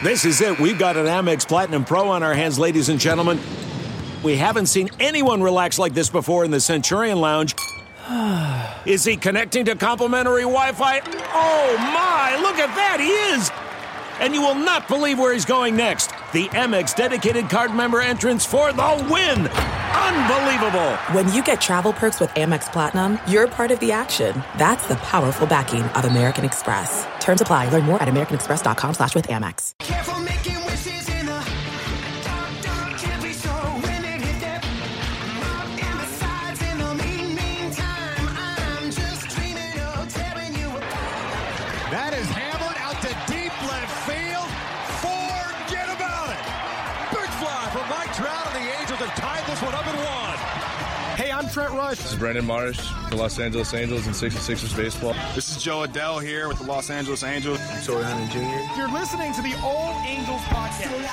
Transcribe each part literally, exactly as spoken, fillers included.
This is it. We've got an Amex Platinum Pro on our hands, ladies and gentlemen. We haven't seen anyone relax like this before in the Centurion Lounge. Is he connecting to complimentary Wi-Fi? Oh, my. Look at that. He is. And you will not believe where he's going next. The Amex dedicated card member entrance for the win. Unbelievable. When you get travel perks with Amex Platinum, you're part of the action. That's the powerful backing of American Express. Terms apply. Learn more at americanexpress.com slash with Amex. Careful making wishes in the dark, dark, can't be sure when it hit that mark and the sides in the mean, mean time. I'm just dreaming of tearing you apart. That is hammered out to deep left field. Forget about it. Big fly from Mike Trout, and the Angels have tied this one up at one. Hey, I'm Trent Rush. This is Brendan Marsh for Los Angeles Angels and sixty-sixers baseball. This is Joe Adell here with the Los Angeles Angels. I'm Torrey Hunter Junior You're listening to the Old Angels podcast.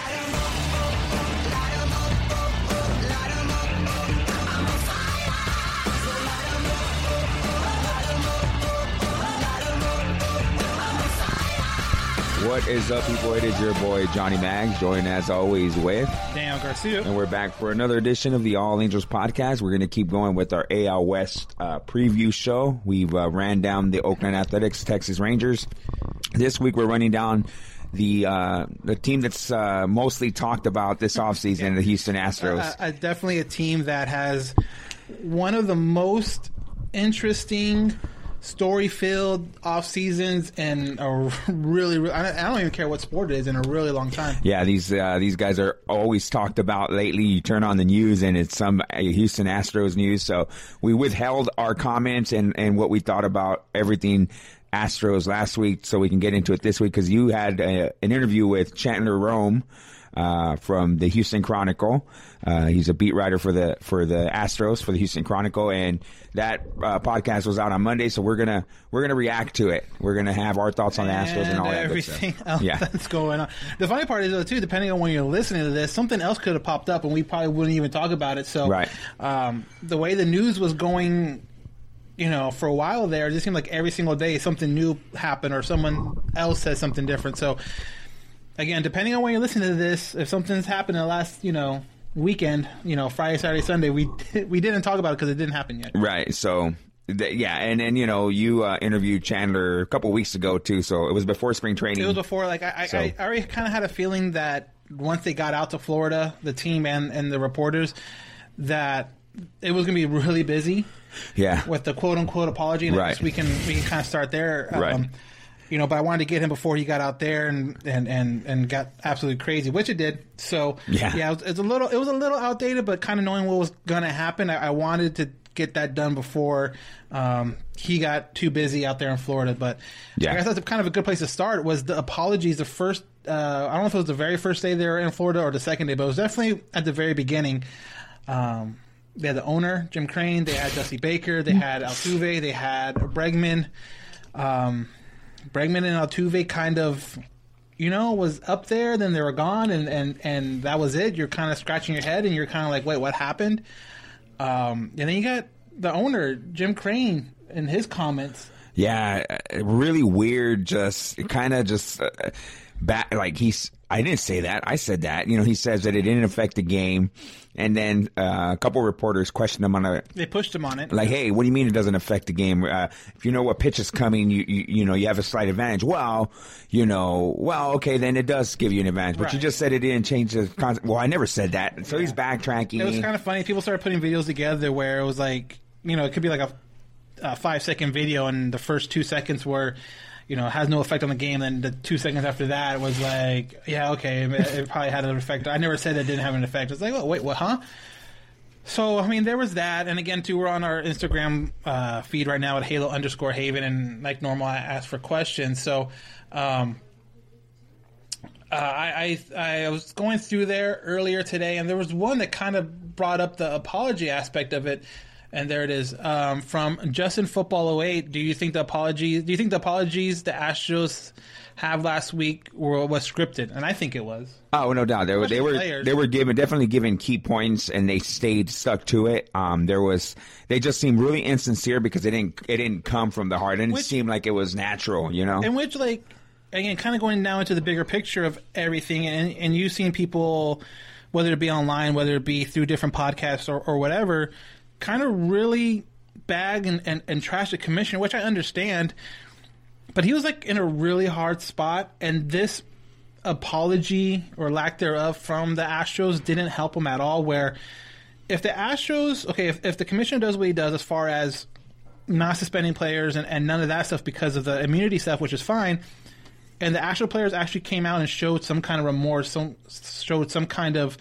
What is up, people? It is your boy, Johnny Mags, joined as always with Dan Garcia. And we're back for another edition of the All Angels podcast. We're going to keep going with our A L West uh, preview show. We've uh, ran down the Oakland Athletics, Texas Rangers. This week we're running down the uh, the team that's uh, mostly talked about this offseason, yeah. the Houston Astros. Uh, uh, definitely a team that has one of the most interesting story-filled off seasons and a really, really, I don't even care what sport it is, in a really long time. Yeah, these uh, these guys are always talked about lately. You turn on the news and it's some Houston Astros news. So we withheld our comments and, and what we thought about everything Astros last week, so we can get into it this week, because you had a, an interview with Chandler Rome uh, from the Houston Chronicle. Uh, he's a beat writer for the for the Astros for the Houston Chronicle, and that uh, podcast was out on Monday. So we're gonna we're gonna react to it. We're gonna have our thoughts on the Astros and, and all that everything good stuff. else yeah. that's going on. The funny part is though too, depending on when you're listening to this, something else could have popped up, and we probably wouldn't even talk about it. So right. um, the way the news was going, you know, for a while there, it just seemed like every single day something new happened or someone else said something different. So again, depending on when you're listening to this, if something's happened in the last, you know, weekend, you know, Friday, Saturday, Sunday, we we didn't talk about it because it didn't happen yet. Right. So, th- yeah, and and you know, you uh, interviewed Chandler a couple weeks ago too. So it was before spring training. It was before. Like I, so. I, I already kind of had a feeling that once they got out to Florida, the team and and the reporters, that it was going to be really busy. Yeah. With the quote unquote apology, and right. I guess we can we can kind of start there. Um, right. You know, but I wanted to get him before he got out there and, and, and, and got absolutely crazy, which it did. So yeah, yeah, it was, it was a little it was a little outdated, but kind of knowing what was going to happen, I, I wanted to get that done before um, he got too busy out there in Florida. But yeah, I guess that's kind of a good place to start. Was the apologies the first? Uh, I don't know if it was the very first day they were in Florida or the second day, but it was definitely at the very beginning. Um, they had the owner, Jim Crane. They had Dusty Baker. They had Altuve. They had Bregman. Um, Bregman and Altuve kind of, you know, was up there, then they were gone, and, and, and that was it. You're kind of scratching your head, and you're kind of like, wait, what happened? Um, and then you got the owner, Jim Crane, and his comments. Yeah, really weird, just kind of just uh, back, like he's, I didn't say that. I said that. You know, he says that it didn't affect the game. And then uh, a couple reporters questioned him on it. They pushed him on it. Like, hey, what do you mean it doesn't affect the game? Uh, if you know what pitch is coming, you, you you know, you have a slight advantage. Well, you know, well, okay, then it does give you an advantage. But right. you just said it didn't change the concept. Well, I never said that. So yeah. he's backtracking. It was kind of funny. People started putting videos together where it was like, you know, it could be like a, a five-second video, and the first two seconds were, you know, has no effect on the game. Then the two seconds after that was like, yeah, okay, it probably had an effect. I never said it didn't have an effect. It's like, oh, wait, what, huh? So, I mean, there was that. And again, too, we're on our Instagram uh, feed right now at Halo underscore Haven. And like normal, I ask for questions. So, um, uh, I, I I was going through there earlier today, and there was one that kind of brought up the apology aspect of it. And there it is, um, from Justin Football oh eight. Do you think the apologies? Do you think the apologies the Astros have last week were was scripted? And I think it was. Oh, no doubt. They were they were players. they were given definitely given key points, and they stayed stuck to it. Um, there was they just seemed really insincere because it didn't it didn't come from the heart. It didn't which, seem like it was natural, you know. And which like again, kind of going now into the bigger picture of everything, and and you've seen people, whether it be online, whether it be through different podcasts or, or whatever, kind of really bag and, and, and trash the commissioner, which I understand. But he was like in a really hard spot, and this apology or lack thereof from the Astros didn't help him at all. Where if the Astros, okay, if, if the commissioner does what he does as far as not suspending players and, and none of that stuff because of the immunity stuff, which is fine, and the Astro players actually came out and showed some kind of remorse, some showed some kind of,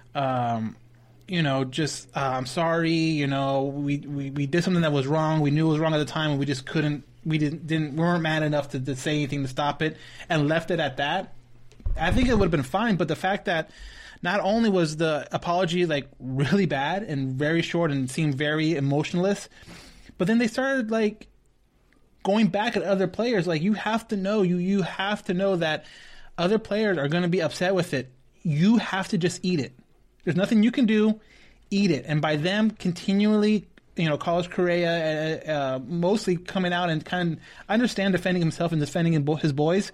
um, you know, just uh, I'm sorry, you know, we, we, we did something that was wrong. We knew it was wrong at the time, and we just couldn't, we didn't, didn't we weren't mad enough to, to say anything to stop it, and left it at that. I think it would have been fine. But the fact that not only was the apology like really bad and very short and seemed very emotionless, but then they started like going back at other players. Like, you have to know, you you have to know that other players are going to be upset with it. You have to just eat it. There's nothing you can do. Eat it. And by them continually, you know, Carlos Correa uh, uh, mostly coming out and kind of, I understand defending himself and defending his boys,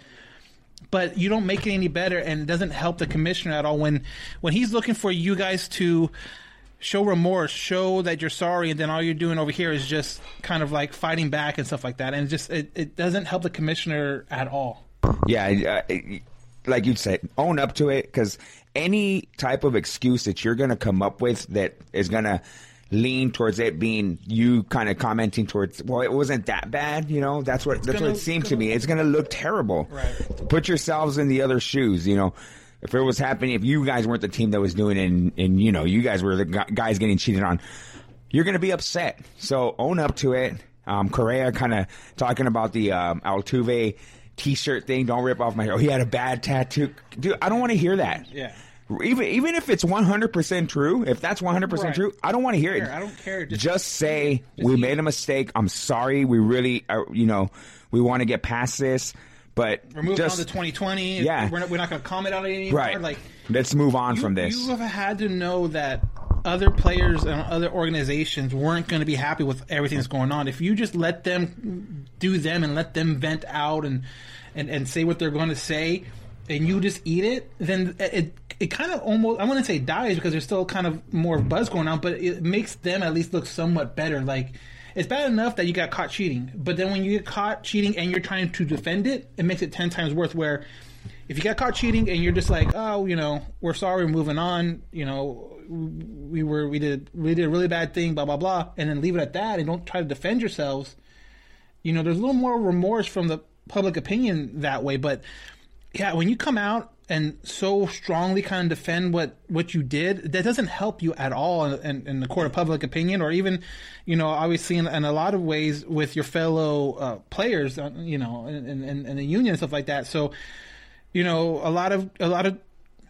but you don't make it any better, and it doesn't help the commissioner at all when when he's looking for you guys to show remorse, show that you're sorry, and then all you're doing over here is just kind of like fighting back and stuff like that. And it just it, it doesn't help the commissioner at all. Yeah, uh, like you said, own up to it, because any type of excuse that you're going to come up with that is going to lean towards it being you kind of commenting towards, well, it wasn't that bad, you know, that's what it's that's gonna, what it seemed to me. It's going to look terrible. Right. Put yourselves in the other shoes, you know. If it was happening, if you guys weren't the team that was doing it, and, and you know, you guys were the guys getting cheated on, you're going to be upset. So own up to it. Um, Correa kind of talking about the um, Altuve T-shirt thing. Don't rip off my hair. Oh, he had a bad tattoo. Dude, I don't want to hear that. Yeah. Even even if it's one hundred percent true, if that's one hundred percent Right. true, I don't want to hear it. I don't care. Just, Just- say, just we eat made it. a mistake. I'm sorry. We really, uh, you know, we want to get past this. But We're moving just, on to twenty twenty. Yeah. We're not, we're not going to comment on it anymore. Right. Like, Let's move on you, from this. You have had to know that other players and other organizations weren't going to be happy with everything that's going on. If you just let them do them and let them vent out and, and, and say what they're going to say, and you just eat it, then it it kind of almost, I wouldn't say dies because there's still kind of more buzz going on, but it makes them at least look somewhat better. Like, it's bad enough that you got caught cheating, but then when you get caught cheating and you're trying to defend it, it makes it ten times worse. Where if you got caught cheating and you're just like, oh, you know, we're sorry, we're moving on, you know, we were we did we did a really bad thing, blah blah blah, and then leave it at that and don't try to defend yourselves. You know, there's a little more remorse from the public opinion that way. But yeah, when you come out and so strongly kind of defend what, what you did, that doesn't help you at all in, in the court of public opinion, or even, you know, obviously in, in a lot of ways with your fellow uh, players, uh, you know, in, in, in the union and stuff like that. So, you know, a lot of a lot of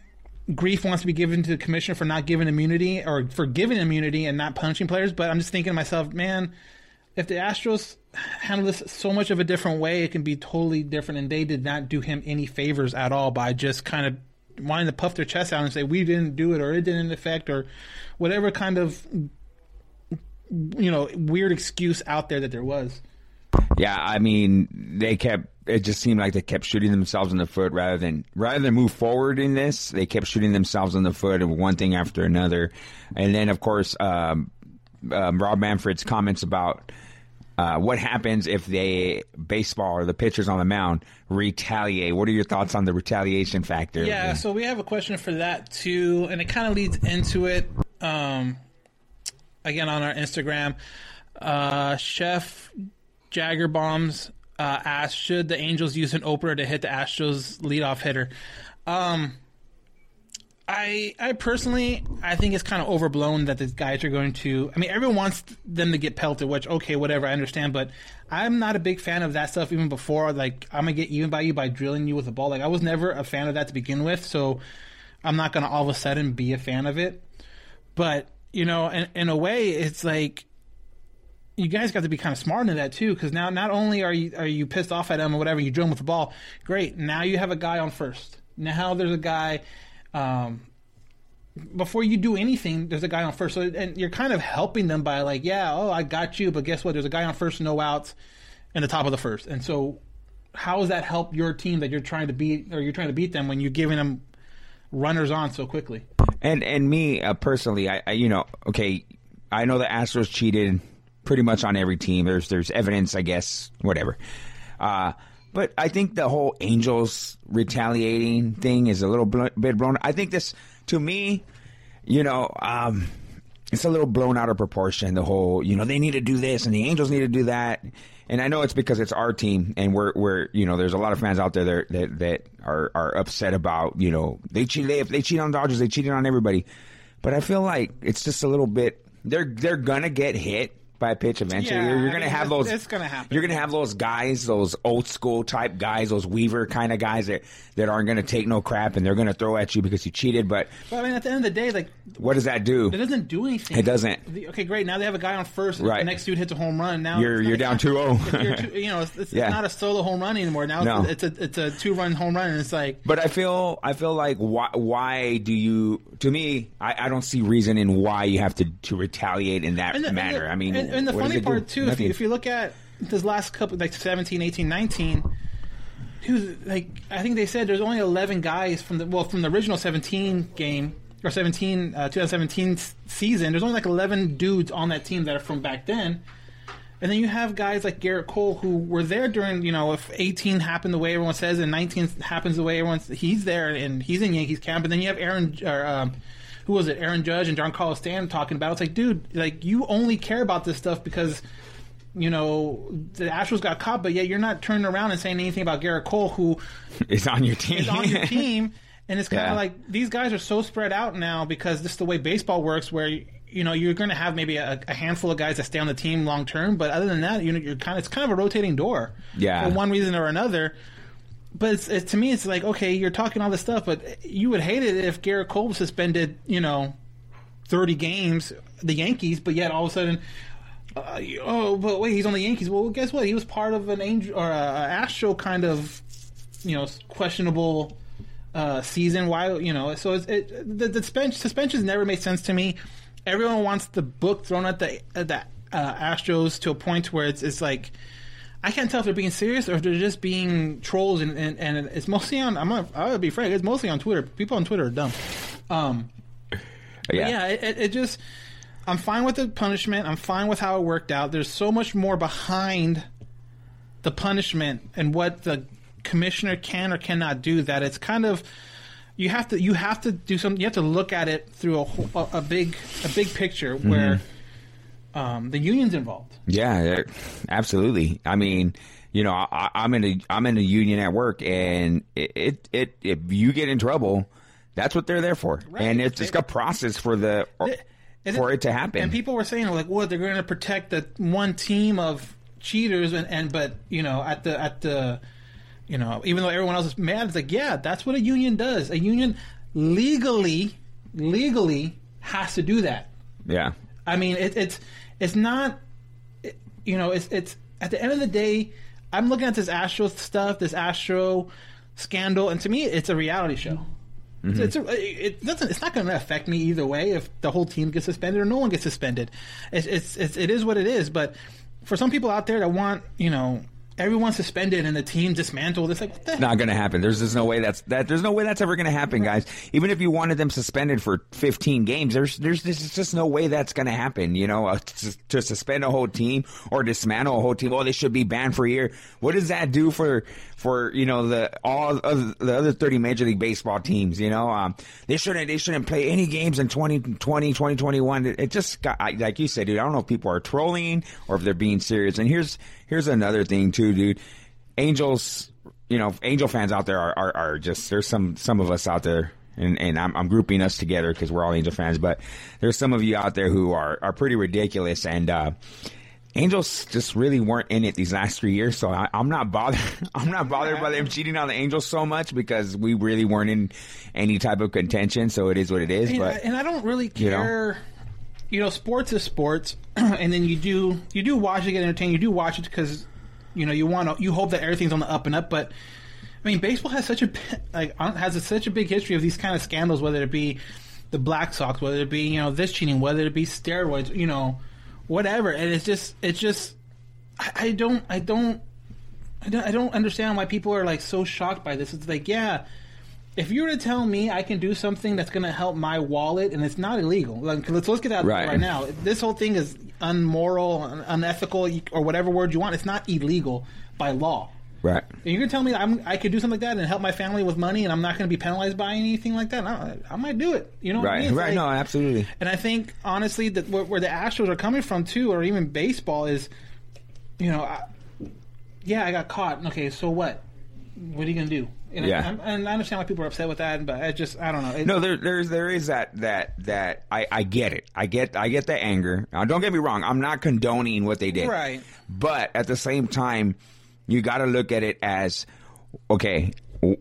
grief wants to be given to the commissioner for not giving immunity or for giving immunity and not punishing players. But I'm just thinking to myself, man, if the Astros handle this so much of a different way, it can be totally different. And they did not do him any favors at all by just kind of wanting to puff their chest out and say, we didn't do it, or it didn't affect, or whatever kind of, you know, weird excuse out there that there was. Yeah, I mean, they kept, it just seemed like they kept shooting themselves in the foot rather than rather than move forward in this. They kept shooting themselves in the foot and one thing after another. And then, of course, um, um, Rob Manfred's comments about uh, what happens if they, baseball or the pitchers on the mound, retaliate. What are your thoughts on the retaliation factor? Yeah, so we have a question for that too, and it kind of leads into it. Um, again, on our Instagram, uh, Chef Jagger Bombs uh, asked, should the Angels use an opener to hit the Astros leadoff hitter? Um, I I personally, I think it's kind of overblown that the guys are going to, I mean, everyone wants them to get pelted, which, okay, whatever, I understand, but I'm not a big fan of that stuff even before. Like, I'm going to get even by you by drilling you with a ball. Like, I was never a fan of that to begin with, so I'm not going to all of a sudden be a fan of it. But, you know, in, in a way, it's like, you guys got to be kind of smart into that too, because now not only are you are you pissed off at him or whatever, you drill him with the ball, great. Now you have a guy on first. Now there's a guy. Um, before you do anything, there's a guy on first. So, and you're kind of helping them by like, yeah, oh, I got you, but guess what? There's a guy on first, no outs, in the top of the first. And so, how does that help your team that you're trying to beat, or you're trying to beat them when you're giving them runners on so quickly? And and me uh, personally, I, I you know, okay, I know the Astros cheated pretty much on every team. There's there's evidence, I guess, whatever. Uh, but I think the whole Angels retaliating thing is a little bl- bit blown. I think this, to me, you know, um, it's a little blown out of proportion. The whole, you know, they need to do this and the Angels need to do that. And I know it's because it's our team, and we're we're you know, there's a lot of fans out there that that, that are are upset about, you know, they cheat. They, if they cheat on Dodgers, they cheated on everybody. But I feel like it's just a little bit. They're they're gonna get hit by a pitch eventually. Yeah, you're, you're I gonna mean, have it's, those. It's gonna happen. You're gonna have those guys, those old school type guys, those Weaver kind of guys that, that aren't gonna take no crap, and they're gonna throw at you because you cheated. But, but I mean, at the end of the day, like, what does that do? It doesn't do anything. It doesn't. The- okay, great. Now they have a guy on first, and Right. the next dude hits a home run. Now You're it's you're not- down two oh. you're two, you know, it's, it's Yeah. not a solo home run anymore. Now No. it's, a, it's a it's a two run home run, and it's like, But I feel I feel like why why do you? To me, I, I don't see reason in why you have to, to retaliate in that and the, manner. And the, I mean, and, and the what does funny it do? part too, if Nothing. you, if you look at this last couple, like seventeen, eighteen, nineteen, dude, like I think they said there's only eleven guys from the well from the original seventeen game or seventeen uh, twenty seventeen s- season. There's only like eleven dudes on that team that are from back then. And then you have guys like Garrett Cole who were there during, you know, if eighteen happened the way everyone says and nineteen happens the way everyone's, he's there and he's in Yankees camp. And then you have Aaron, or, um, who was it, Aaron Judge and Giancarlo Stanton talking about it. It's like, dude, like you only care about this stuff because, you know, the Astros got caught, but yet you're not turning around and saying anything about Garrett Cole, who is on your team. is on your team. And it's kind of Yeah. like these guys are so spread out now because this is the way baseball works, where you know you're going to have maybe a, a handful of guys that stay on the team long term, but other than that, you know, you're kind of it's kind of a rotating door, Yeah. for one reason or another. But it's, it, to me, it's like, okay, you're talking all this stuff, but you would hate it if Garrett Cole was suspended, you know, thirty games, the Yankees, but yet all of a sudden, uh, you- oh, but wait, he's on the Yankees. Well, guess what? He was part of an Angel or a, a Astro kind of, you know, questionable uh, season. Why, you know? So it's, it, the, the suspension, suspensions never made sense to me. Everyone wants the book thrown at the at the uh, Astros to a point where it's it's like, I can't tell if they're being serious or if they're just being trolls, and, and, and it's mostly on. I'm not, I would be frank. It's mostly on Twitter. People on Twitter are dumb. Um, Yeah. yeah, it, it, it just. I'm fine with the punishment. I'm fine with how it worked out. There's so much more behind the punishment and what the commissioner can or cannot do that it's kind of you have to you have to do something. You have to look at it through a whole- a, a big a big picture where um, the union's involved. Yeah, yeah, absolutely. I mean, you know, I, I'm in a I'm in a union at work, and it, it it if you get in trouble, that's what they're there for, Right. and it's just a process for the And for it to happen. And people were saying like, "What? They're going to protect the one team of cheaters," and, and but you know, at the at the you know, even though everyone else is mad, it's like, yeah, that's what a union does. A union legally legally has to do that. Yeah. I mean, it, it's it's not, it, you know, it's it's at the end of the day, I'm looking at this Astro stuff, this Astro scandal, and to me, it's a reality show. Mm-hmm. It's, it's a, it doesn't. It's not going to affect me either way if the whole team gets suspended or no one gets suspended. It's, it's it's it is what it is. But for some people out there that want, you know, everyone suspended and the team dismantled, it's like, what the heck? Not going to happen. There's just no way that's that. There's no way that's ever going to happen, guys. Even if you wanted them suspended for fifteen games, there's there's there's just no way that's going to happen. You know, uh, to, to suspend a whole team or dismantle a whole team. Oh, they should be banned for a year. What does that do for for you know the all of the other thirty Major League Baseball teams? You know, um, they shouldn't they shouldn't play any games in twenty twenty, twenty twenty-one. It, it just got I, like you said, dude. I don't know if people are trolling or if they're being serious. And here's here's another thing too, dude. Angels, you know, Angel fans out there are, are, are just, there's some, some of us out there, and, and I'm, I'm grouping us together because we're all Angel fans, but there's some of you out there who are, are pretty ridiculous, and, uh, Angels just really weren't in it these last three years, so I, I'm not bothered. I'm not bothered by them cheating on the Angels so much because we really weren't in any type of contention, so it is what it is. And, But and I don't really you know. care. You know, sports is sports, and then you do you do watch it to get entertained. You do watch it because you know you want to. You hope that everything's on the up and up. But I mean, baseball has such a like has a, such a big history of these kind of scandals. Whether it be the Black Sox, whether it be you know this cheating, whether it be steroids, you know, whatever. And it's just it's just I, I don't I don't I don't, I don't understand why people are like so shocked by this. It's like, yeah, if you were to tell me I can do something that's going to help my wallet and it's not illegal, like, let's let's get that Right. right now. This whole thing is unmoral, un- unethical, or whatever word you want. It's not illegal by law. Right. And you're going to tell me that I'm, I could do something like that and help my family with money, and I'm not going to be penalized by anything like that? I, I might do it. You know what I Right. mean? It's Right. like- No, absolutely. And I think, honestly, that where, where the Astros are coming from, too, or even baseball, is, you know, I, yeah, I got caught. Okay, so what? What are you going to do? And, Yeah. I, I'm- and I understand why people are upset with that, but I just, I don't know. It, No, there, there's there is that that that I, I get it. I get I get the anger. Now, don't get me wrong. I'm not condoning what they did. Right. But at the same time, you got to look at it as, okay,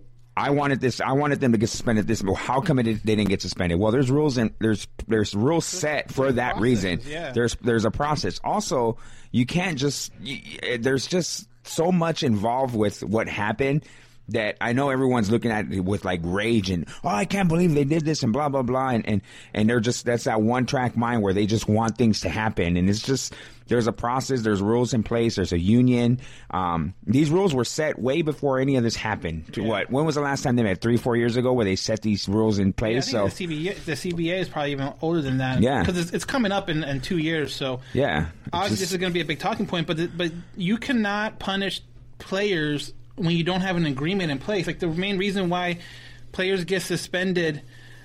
I wanted this. I wanted them to get suspended. This. Well, how come it, they didn't get suspended? Well, there's rules and there's there's rules set for that process, reason. yeah. There's there's a process. Also, you can't just. You, there's just so much involved with what happened that I know everyone's looking at it with like rage and, oh, I can't believe they did this and blah, blah, blah. And, and, and they're just, that's that one track mind where they just want things to happen. And it's just, there's a process, there's rules in place, there's a union. Um, these rules were set way before any of this happened. To Yeah. what? When was the last time they met? Three, four years ago where they set these rules in Yeah, I place? think so, the C B A, the C B A is probably even older than that. Yeah. Because it's, it's coming up in, in two years, so. yeah. Obviously, Just- this is going to be a big talking point, but the, but you cannot punish players when you don't have an agreement in place. Like the main reason why players get suspended,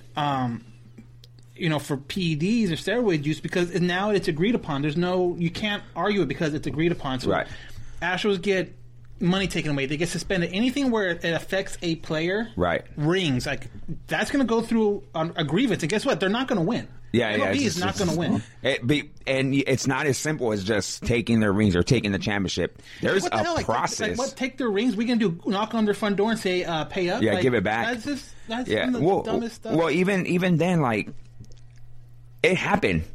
um, you know, for P E Ds or steroid use, because now it's agreed upon. There's no, you can't argue it because it's agreed upon. So Right. Astros get money taken away. They get suspended. Anything where it affects a player, Right. rings like that's going to go through a, a grievance. And guess what? They're not going to win. Yeah, M L B yeah, it's is just- not it's- going to win. It be, and it's not as simple as just taking their rings or taking the championship. There's What the a hell? Like, process. Like, what? Take their rings? We can do knock on their front door and say, uh, "Pay up." Yeah, Like, give it back. That's just that's yeah. some of the Well, dumbest stuff. well, even even then, like it happened.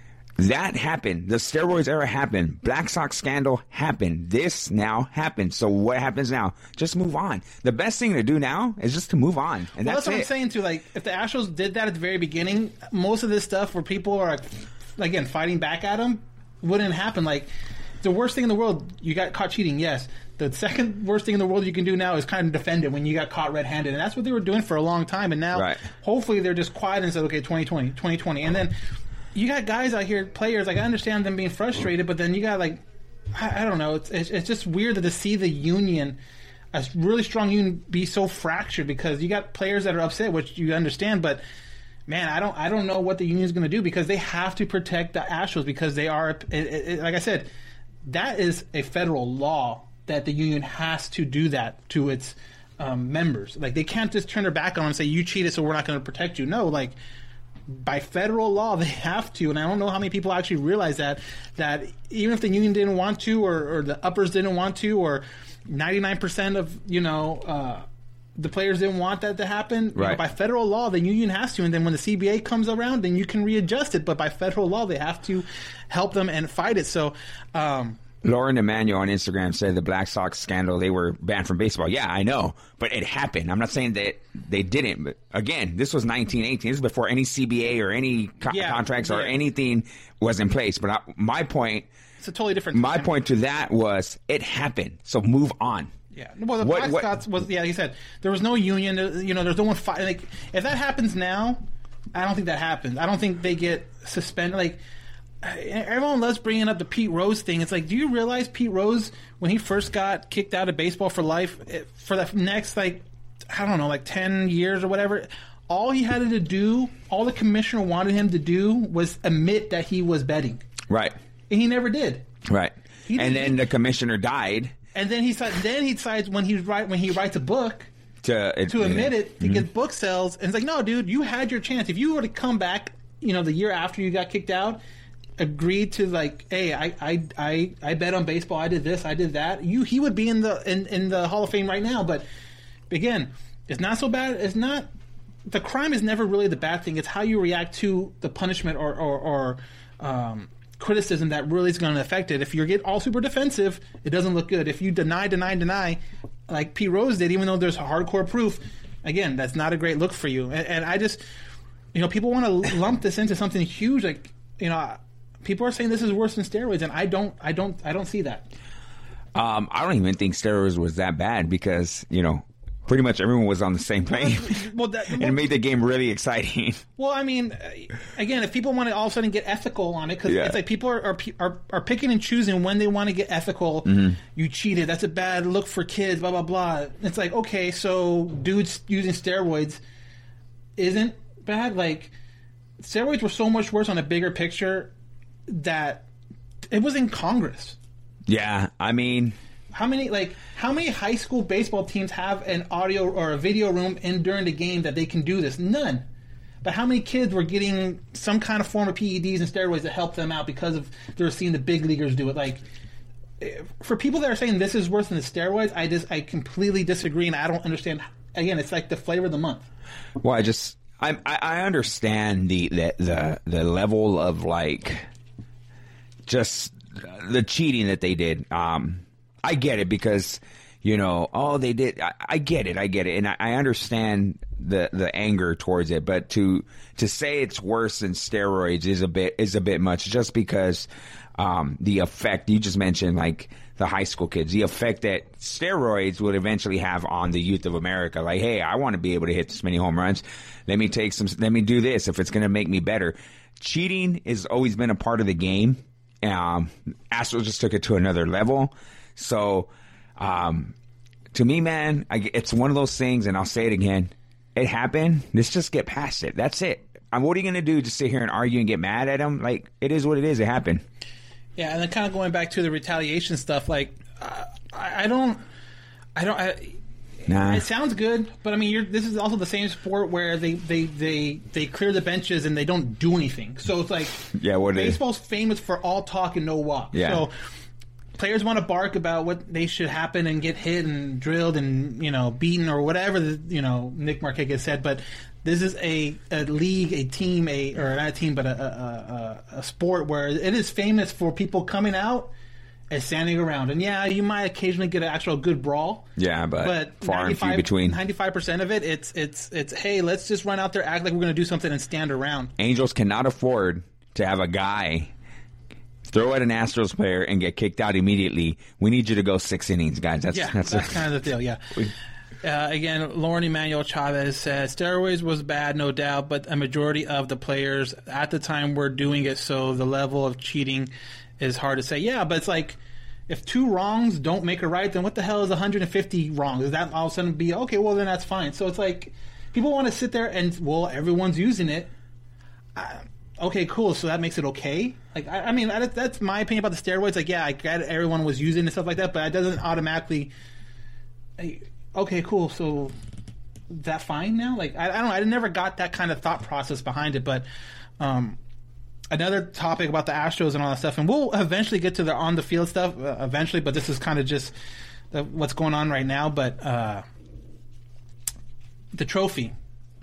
That happened. The steroids era happened. Black Sox scandal happened. This now happened. So what happens now? Just move on. The best thing to do now is just to move on, and well, that's, that's what it. I'm saying too. Like, if the Astros did that at the very beginning, most of this stuff where people are like, again fighting back at them wouldn't happen. Like, the worst thing in the world, you got caught cheating. Yes. The second worst thing in the world you can do now is kind of defend it when you got caught red-handed, and that's what they were doing for a long time. And now, Right. hopefully, they're just quiet and said, "Okay, twenty twenty, twenty twenty," and then. You got guys out here, players, like I understand them being frustrated, but then you got like, I, I don't know, it's, it's it's just weird to see the union, a really strong union, be so fractured because you got players that are upset, which you understand, but man, I don't I don't know what the union is going to do because they have to protect the Astros because they are, it, it, like I said, that is a federal law that the union has to do that to its um, members. Like they can't just turn their back on them and say you cheated, so we're not going to protect you. No, like. By federal law, they have to, and I don't know how many people actually realize that. That even if the union didn't want to, or, or the uppers didn't want to, or ninety-nine percent of you know uh, the players didn't want that to happen. you know, Right. by federal law, the union has to, and then when the C B A comes around, then you can readjust it. But by federal law, they have to help them and fight it. So. Um, Lauren Emanuel on Instagram said the Black Sox scandal, they were banned from baseball. Yeah, I know, but it happened. I'm not saying that they didn't, but again, this was nineteen eighteen. This is before any C B A or any co- Yeah, contracts or yeah. anything was in place. But I, my point, it's a totally different. my point to that was it happened. So move on. Yeah, well, the What- Black what- Sox was yeah. He said there was no union. uh, You know, there's no one fight. Like if that happens now, I don't think that happens. I don't think they get suspended. Like everyone loves bringing up the Pete Rose thing. It's like, do you realize Pete Rose when he first got kicked out of baseball for life it, for the next like I don't know like ten years or whatever? All he had to do, all the commissioner wanted him to do, was admit that he was betting, Right. and he never did. Right. He And didn't- then the commissioner died And then he decides, then he decides when he write when he writes a book. to to admit it to Mhm. get book sales, and it's like, no, dude, you had your chance. If you were to come back, you know, the year after you got kicked out, agreed to like, hey, I I I, I bet on baseball, I did this, I did that. You he would be in the in, in the Hall of Fame right now. But again, it's not so bad. It's not the crime is never really the bad thing. It's how you react to the punishment or or, or um, criticism that really is going to affect it. If you get all super defensive, it doesn't look good. If you deny, deny, deny, like Pete Rose did, even though there's hardcore proof, again, that's not a great look for you. And, and I just, you know, people want to lump this into something huge. Like, you know, people are saying this is worse than steroids, and I don't, I don't, I don't see that. Um, I don't even think steroids was that bad because, you know, pretty much everyone was on the same plane. Well, that, and it made the game really exciting. Well, I mean, again, if people want to all of a sudden get ethical on it, because Yeah. it's like people are, are are are picking and choosing when they want to get ethical. Mhm. You cheated. That's a bad look for kids. Blah blah blah. It's like, okay, so dudes using steroids isn't bad. Like steroids were so much worse on a bigger picture that it was in Congress. Yeah, I mean, How many like how many high school baseball teams have an audio or a video room in during the game that they can do this? None. But how many kids were getting some kind of form of P E Ds and steroids that help them out because of they were seeing the big leaguers do it? Like for people that are saying this is worse than the steroids, I just I completely disagree and I don't understand. Again, it's like the flavor of the month. well, I just I I I understand the the the, the level of like just the cheating that they did. Um, I get it because, you know, oh, they did. I, I get it. I get it. And I, I understand the, the anger towards it. But to to say it's worse than steroids is a bit is a bit much just because um, the effect you just mentioned, like the high school kids, the effect that steroids would eventually have on the youth of America. Like, hey, I want to be able to hit this many home runs. Let me take some. Let me do this if it's going to make me better. Cheating has always been a part of the game. Um, Astros just took it to another level. So, um, to me, man, I, it's one of those things, and I'll say it again. It happened. Let's just get past it. That's it. Um, what are you going to do? Just sit here and argue and get mad at them? Like, it is what it is. It happened. Yeah, and then kind of going back to the retaliation stuff, like, uh, I, I don't, I don't, I, Nah. it sounds good, but I mean, you're, this is also the same sport where they, they, they, they clear the benches and they don't do anything. So it's like, Yeah, what it is. baseball's famous for all talk and no walk. Yeah. So players want to bark about what they should happen and get hit and drilled and, you know, beaten or whatever, the, you know, Nick Markakis said, but this is a, a league, a team, a or not a team, but a, a, a, a sport where it is famous for people coming out and standing around. And yeah, you might occasionally get an actual good brawl. Yeah, but, But far and few between. ninety-five percent of it, it's it's it's hey, let's just run out there, act like we're going to do something, and stand around. Angels cannot afford to have a guy throw at an Astros player and get kicked out immediately. We need you to go six innings, guys. That's Yeah, that's, that's kind of the deal. Yeah. Uh, again, Lauren Emmanuel Chavez said steroids was bad, no doubt, but a majority of the players at the time were doing it, so the level of cheating is hard to say. Yeah, but it's like if two wrongs don't make a right, then what the hell is one hundred fifty wrongs? Is that all of a sudden be okay? Well, then that's fine. So it's like people want to sit there and well, everyone's using it. Uh, okay, cool. So that makes it okay. Like I, I mean, that, that's my opinion about the steroids. Like, yeah, I get it, everyone was using and stuff like that, but it doesn't automatically. Okay, cool. So is that fine now? Like I, I don't know. I never got that kind of thought process behind it, but. Um, Another topic about the Astros and all that stuff, and we'll eventually get to the on the field stuff uh, eventually, but this is kind of just the, what's going on right now. But uh, the trophy,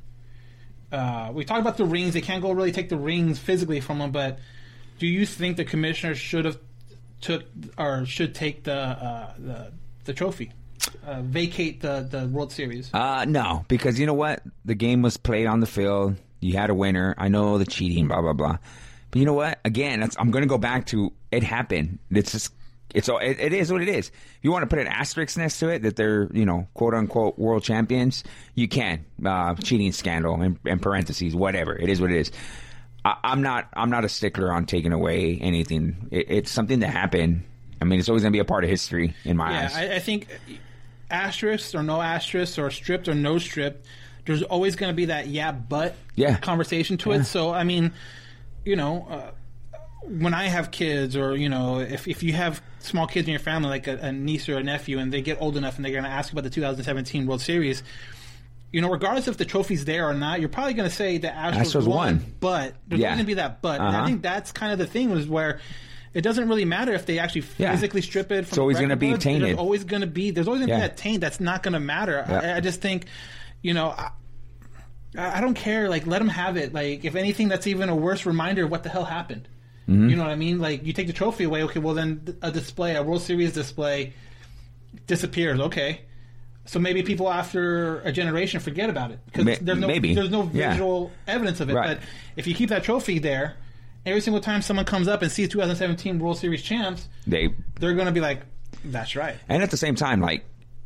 uh, we talked about the rings. They can't go really take the rings physically from them, but do you think the commissioner should have took or should take the uh, the, the trophy, uh, vacate the the World Series? Uh, no, because you know what? The game was played on the field. You had a winner. I know the cheating, blah blah blah. But you know what? Again, that's, I'm going to go back to it happened. It's just, it's it, it is what it is. If you want to put an asterisk next to it that they're, you know, quote unquote world champions, you can. Uh, cheating scandal in, in parentheses, whatever. It is what it is. I, I'm not. I'm not a stickler on taking away anything. It, it's something that happened. I mean, it's always going to be a part of history in my yeah, eyes. I, I think asterisks or no asterisks or stripped or no stripped, there's always going to be that yeah but yeah. conversation to yeah. it. So I mean. You know, uh, when I have kids, or you know, if if you have small kids in your family, like a, a niece or a nephew, and they get old enough and they're going to ask about the two thousand seventeen World Series, you know, regardless if the trophy's there or not, you're probably going to say the Astros, Astros won, won. But there's Yeah. going to be that but. And Uh-huh. I think that's kind of the thing was where it doesn't really matter if they actually Yeah. physically strip it. From It's always the gonna record be books. tainted. There's always going to be. There's always going to Yeah. be that taint that's not going to matter. Yeah. I, I just think, you know. I, I don't care. Like, let them have it. Like, if anything, that's even a worse reminder of what the hell happened. Mm-hmm. You know what I mean? Like, you take the trophy away. Okay, well then a display, a World Series display, disappears. Okay, so maybe people after a generation forget about it because Ma- there's no maybe. there's no Yeah. visual evidence of it. Right. But if you keep that trophy there, every single time someone comes up and sees two thousand seventeen World Series champs, They they're going to be like, That's right. And at the same time, like,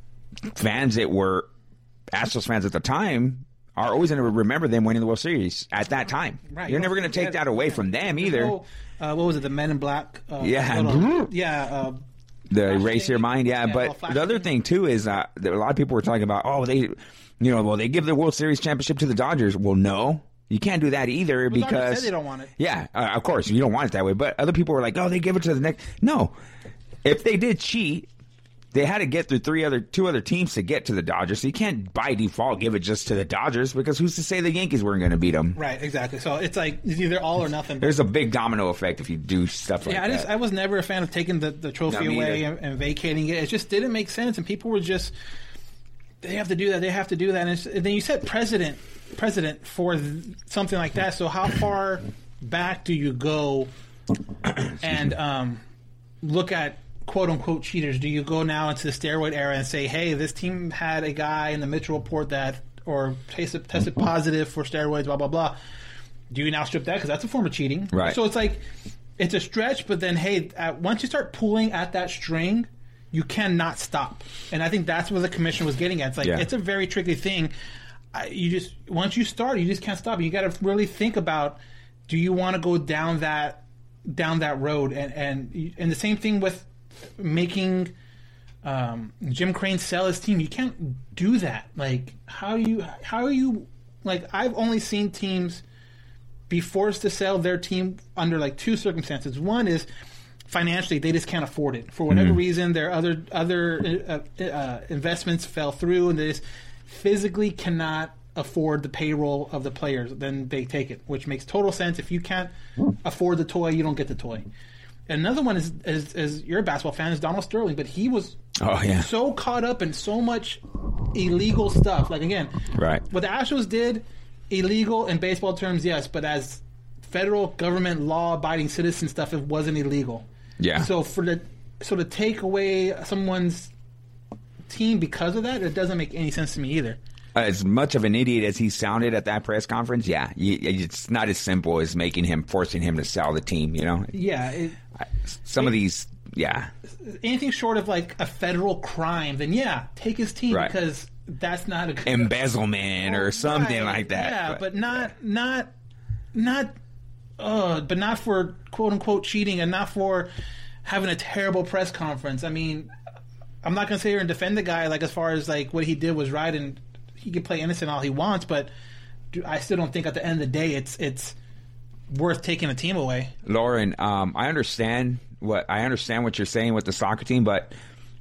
fans that were Astros fans at the time are always going to remember them winning the World Series at that time. Right. You're never going to take that away from them There's either. no, uh, what was it? The Men in Black. Uh, Yeah. little- yeah. Uh, The Flash erase your thing. mind, yeah. Yeah, all but flash the other thing. thing too is uh, that a lot of people were talking about, oh, they, you know, well, they give the World Series championship to the Dodgers. Well, no, you can't do that either the Dodgers because said they don't want it. Yeah, uh, of course you don't want it that way. But other people were like, oh, they give it to the next. No, if they did cheat, they had to get through three other, two other teams to get to the Dodgers. So you can't by default give it just to the Dodgers because who's to say the Yankees weren't going to beat them? Right. Exactly. So it's like it's either all or nothing. There's a big domino effect if you do stuff like yeah, I that. just I was never a fan of taking the, the trophy Not me away either. and, and vacating it. It just didn't make sense, and people were just they have to do that. They have to do that. And, it's, and then you said president president for th- something like that. So how far back do you go and um, look at quote unquote cheaters? Do you go now into the steroid era and say, hey, this team had a guy in the Mitchell report that or tested, tested positive for steroids, blah blah blah? Do you now strip that because that's a form of cheating? Right. So it's like it's a stretch, but then hey, at, once you start pulling at that string, you cannot stop. And I think that's what the commission was getting at. It's like Yeah. it's a very tricky thing. I, you just once you start, you just can't stop. You got to really think about: do you want to go down that down that road? And and and the same thing with making um, Jim Crane sell his team. You can't do that. Like how you how you like I've only seen teams be forced to sell their team under like two circumstances. One is financially they just can't afford it for whatever Mhm. reason. Their other other uh, uh, investments fell through, and they just physically cannot afford the payroll of the players. Then they take it, which makes total sense. If you can't afford the toy, you don't get the toy. And another one is, is, is you're a basketball fan, is Donald Sterling, but he was Oh, yeah. so caught up in so much illegal stuff. Like again, Right. what the Astros did, illegal in baseball terms, yes, but as federal government law-abiding citizen stuff, it wasn't illegal. Yeah. So for the so to take away someone's team because of that, it doesn't make any sense to me either. As much of an idiot as he sounded at that press conference, yeah, you, it's not as simple as making him, forcing him to sell the team, you know? Yeah. It, Some of these, yeah. anything short of like a federal crime, then yeah, take his team Right. because that's not a Embezzlement or something Right, like that. Yeah, But- but, not not not uh but not for quote unquote cheating and not for having a terrible press conference. I mean, I'm not gonna sit here and defend the guy like as far as like what he did was right and he can play innocent all he wants, but do- I still don't think at the end of the day it's it's worth taking a team away. Lauren, um, I understand what I understand what you're saying with the soccer team, but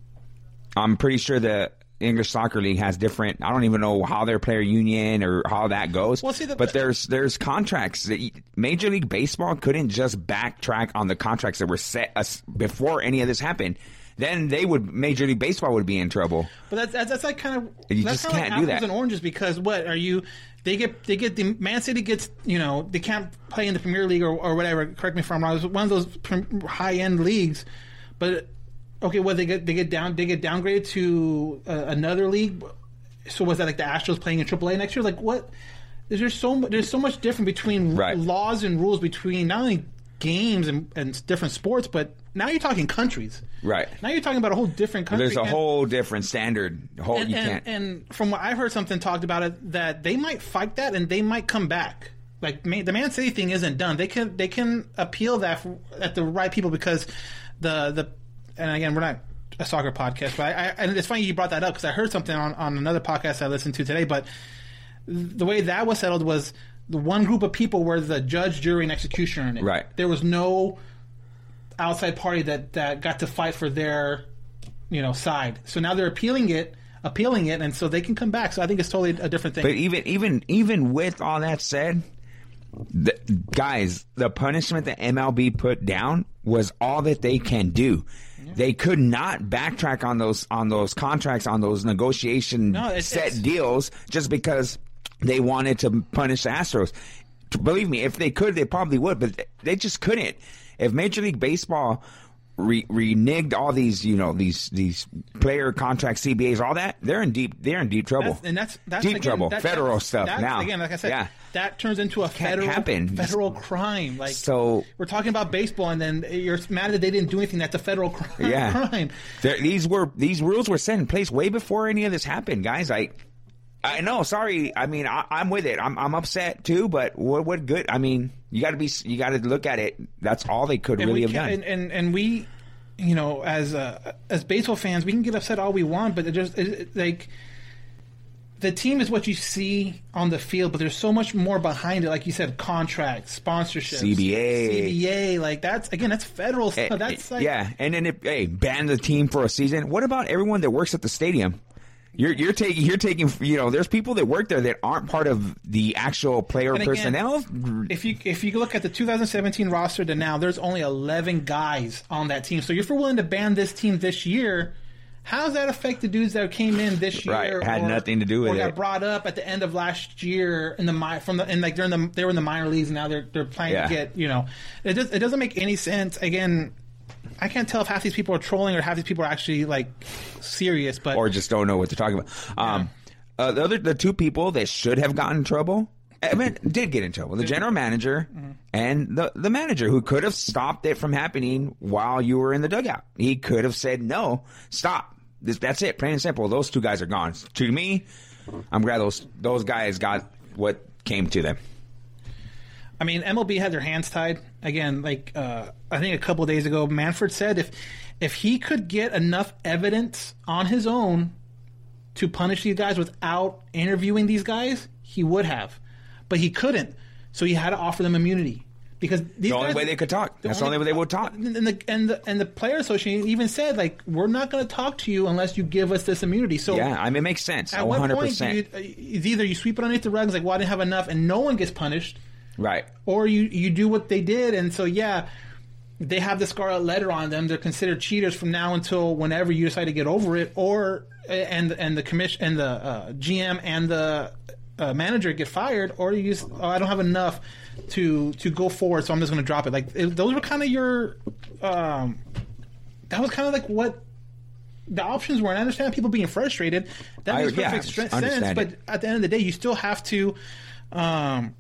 I'm pretty sure the English Soccer League has different. I don't even know how their player union or how that goes. Well, see, the- but there's there's contracts. that y- Major League Baseball couldn't just backtrack on the contracts that were set us before any of this happened. Then they would Major League Baseball would be in trouble. But that's that's, that's like kind of You that's just kinda can't like do apples that. and oranges because what are you? They get they get the Man City gets you know they can't play in the Premier League or, or whatever. Correct me if I'm wrong. It's one of those high end leagues, but okay, well they get they get down they get downgraded to uh, another league. So was that like the Astros playing in triple A next year? Like what? There's so mu- there's so much different between Right. laws and rules between not only games and, and different sports, but now you're talking countries. Right. Now you're talking about a whole different country. There's a And- whole different standard. Whole and, you and, can't. and from what I've heard, something talked about it that they might fight that and they might come back. Like ma- the Man City thing isn't done. They can they can appeal that f- at the right people because the the and again we're not a soccer podcast, but I, I and it's funny you brought that up because I heard something on, on another podcast I listened to today. But the way that was settled was the one group of people were the judge, jury, and executioner in it. Right. There was no outside party that, that got to fight for their you know side. So now they're appealing it, appealing it, and so they can come back. So I think it's totally a different thing. But even even even with all that said, the, guys, the punishment that M L B put down was all that they can do. Yeah. They could not backtrack on those on those contracts, on those negotiation No, it's- set it's- deals, just because they wanted to punish the Astros. Believe me, if they could, they probably would, but they just couldn't. If Major League Baseball re- reneged all these, you know, these these player contracts, C B As, all that, they're in deep they're in deep trouble. That's, and that's, that's deep again, trouble. that, Federal that's, stuff that's, now. Again, like I said, yeah. that turns into a federal happen. federal crime. Like so, we're talking about baseball, and then you're mad that they didn't do anything. That's a federal crime. Yeah. crime. There, these were these rules were set in place way before any of this happened, guys. Like, I know, sorry. I mean, I, I'm with it. I'm I'm upset too. But what what good? I mean, you got to be you got to look at it. That's all they could And really we have can, done. and, and and we, you know, as uh, as baseball fans, we can get upset all we want, but it just it, it, like the team is what you see on the field, but there's so much more behind it. Like you said, contracts, sponsorships, C B A, C B A, like that's again, that's federal stuff. That's like, yeah, and then if, hey, ban the team for a season. What about everyone that works at the stadium? You're you're taking you're taking you know. There's people that work there that aren't part of the actual player And again, personnel. If you if you look at the two thousand seventeen roster to now, there's only eleven guys on that team. So if you're willing to ban this team this year, how does that affect the dudes that came in this year? Right, had or, nothing to do with or it. got brought up at the end of last year in the mi- from the and like they're in the they were in the minor leagues and now they're they're playing Yeah. to get you know it just it doesn't make any sense. Again, I can't tell if half these people are trolling or half these people are actually like serious, but or just don't know what they're talking about. Um, uh, the other, the two people that should have gotten in trouble, I mean, did get in trouble. The general manager Mm-hmm. and the the manager, who could have stopped it from happening while you were in the dugout. He could have said, "No, stop. This, that's it. Plain and simple. Those two guys are gone." To me, I'm glad those those guys got what came to them. I mean, M L B had their hands tied. Again, like uh, I think a couple of days ago, Manfred said if if he could get enough evidence on his own to punish these guys without interviewing these guys, he would have. But he couldn't. So he had to offer them immunity. Because these The only guys, way they could talk. That's the only way they would talk. And the, and the, and the player association even said, like, we're not going to talk to you unless you give us this immunity. So Yeah, I mean, it makes sense. at one hundred what percent. point do you, it's either you sweep it underneath the rug, like, well, I didn't have enough, and no one gets punished, Right. or you, you do what they did, and so, yeah, they have the scarlet letter on them. They're considered cheaters from now until whenever you decide to get over it, or and and the commission and the uh, G M and the uh, manager get fired, or you just, oh, I don't have enough to to go forward, so I'm just going to drop it. Like it, those were kind of your, um, that was kind of like what the options were. And I understand people being frustrated. That I- makes yeah, perfect stre- understand sense. But it. at the end of the day, you still have to. Um,